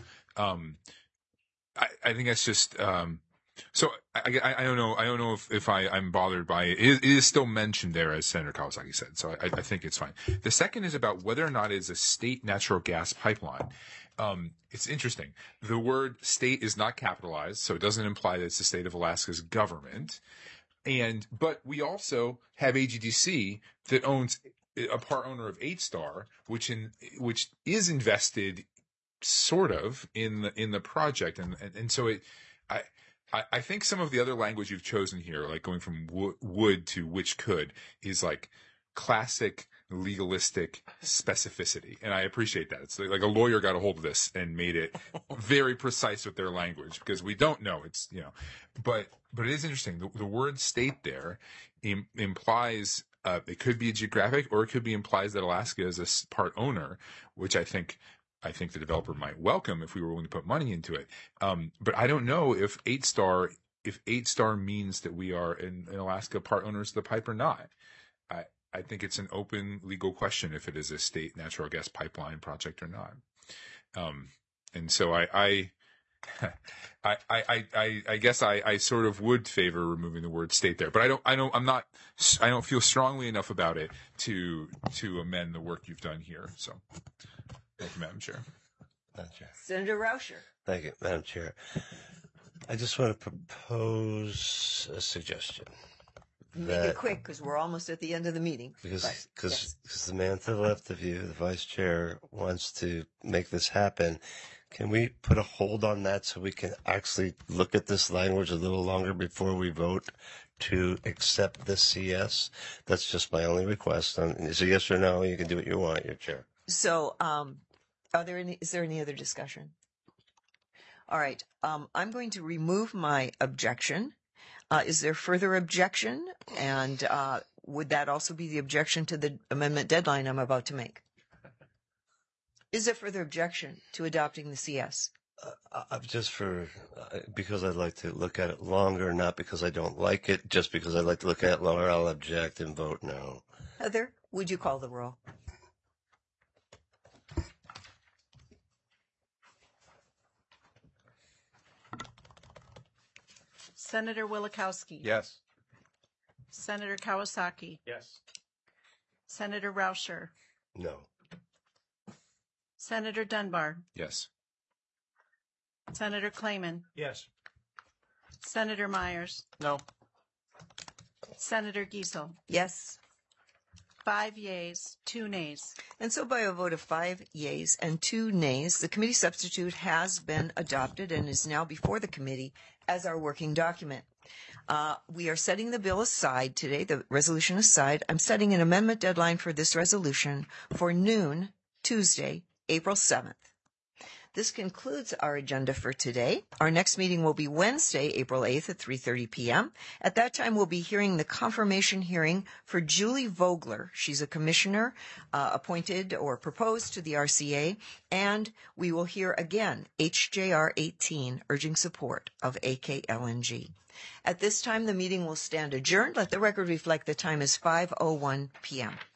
I think that's just so. I don't know. I don't know if I'm bothered by it. It is still mentioned there, as Senator Kawasaki said. So I think it's fine. The second is about whether or not it's a state natural gas pipeline. It's interesting. The word state is not capitalized, so it doesn't imply that it's the state of Alaska's government. But we also have AGDC that owns a part owner of 8-Star, which is invested sort of in the project, and so I think some of the other language you've chosen here, like going from would to which could, is like classic legalistic specificity, and I appreciate that. It's like a lawyer got a hold of this and made it very precise with their language, because we don't know. It's but it is interesting. The word state there implies it could be geographic, or it could be implies that Alaska is a part owner, which I think the developer might welcome if we were willing to put money into it. But I don't know if 8-Star means that we are in Alaska part owners of the pipe or not. I think it's an open legal question if it is a state natural gas pipeline project or not. And so I guess I sort of would favor removing the word state there, but I don't feel strongly enough about it to amend the work you've done here. So thank you, Madam Chair. Madam Chair. Senator Rauscher. Thank you, Madam Chair. I just want to propose a suggestion. Make it quick, because we're almost at the end of the meeting. Because the man to the left of you, the vice chair, wants to make this happen. Can we put a hold on that so we can actually look at this language a little longer before we vote to accept the CS. That's just my only request. It's a yes or no. You can do what you want, your chair. So, is there any other discussion? All right. I'm going to remove my objection. Is there further objection? And would that also be the objection to the amendment deadline I'm about to make? Is there further objection to adopting the CS? Just because I'd like to look at it longer, not because I don't like it, just because I'd like to look at it longer, I'll object and vote no. Heather, would you call the roll? Senator Wielechowski. Yes. Senator Kawasaki. Yes. Senator Rauscher. No. Senator Dunbar. Yes. Senator Clayman. Yes. Senator Myers. No. Senator Giesel. Yes. 5 yeas, 2 nays. And so by a vote of 5 yeas and 2 nays, the committee substitute has been adopted and is now before the committee as our working document. We are setting the bill aside today, the resolution aside. I'm setting an amendment deadline for this resolution for noon, Tuesday, April 7th. This concludes our agenda for today. Our next meeting will be Wednesday, April 8th at 3:30 p.m. At that time, we'll be hearing the confirmation hearing for Julie Vogler. She's a commissioner appointed or proposed to the RCA, and we will hear again HJR 18 urging support of AKLNG. At this time, the meeting will stand adjourned. Let the record reflect the time is 5:01 p.m.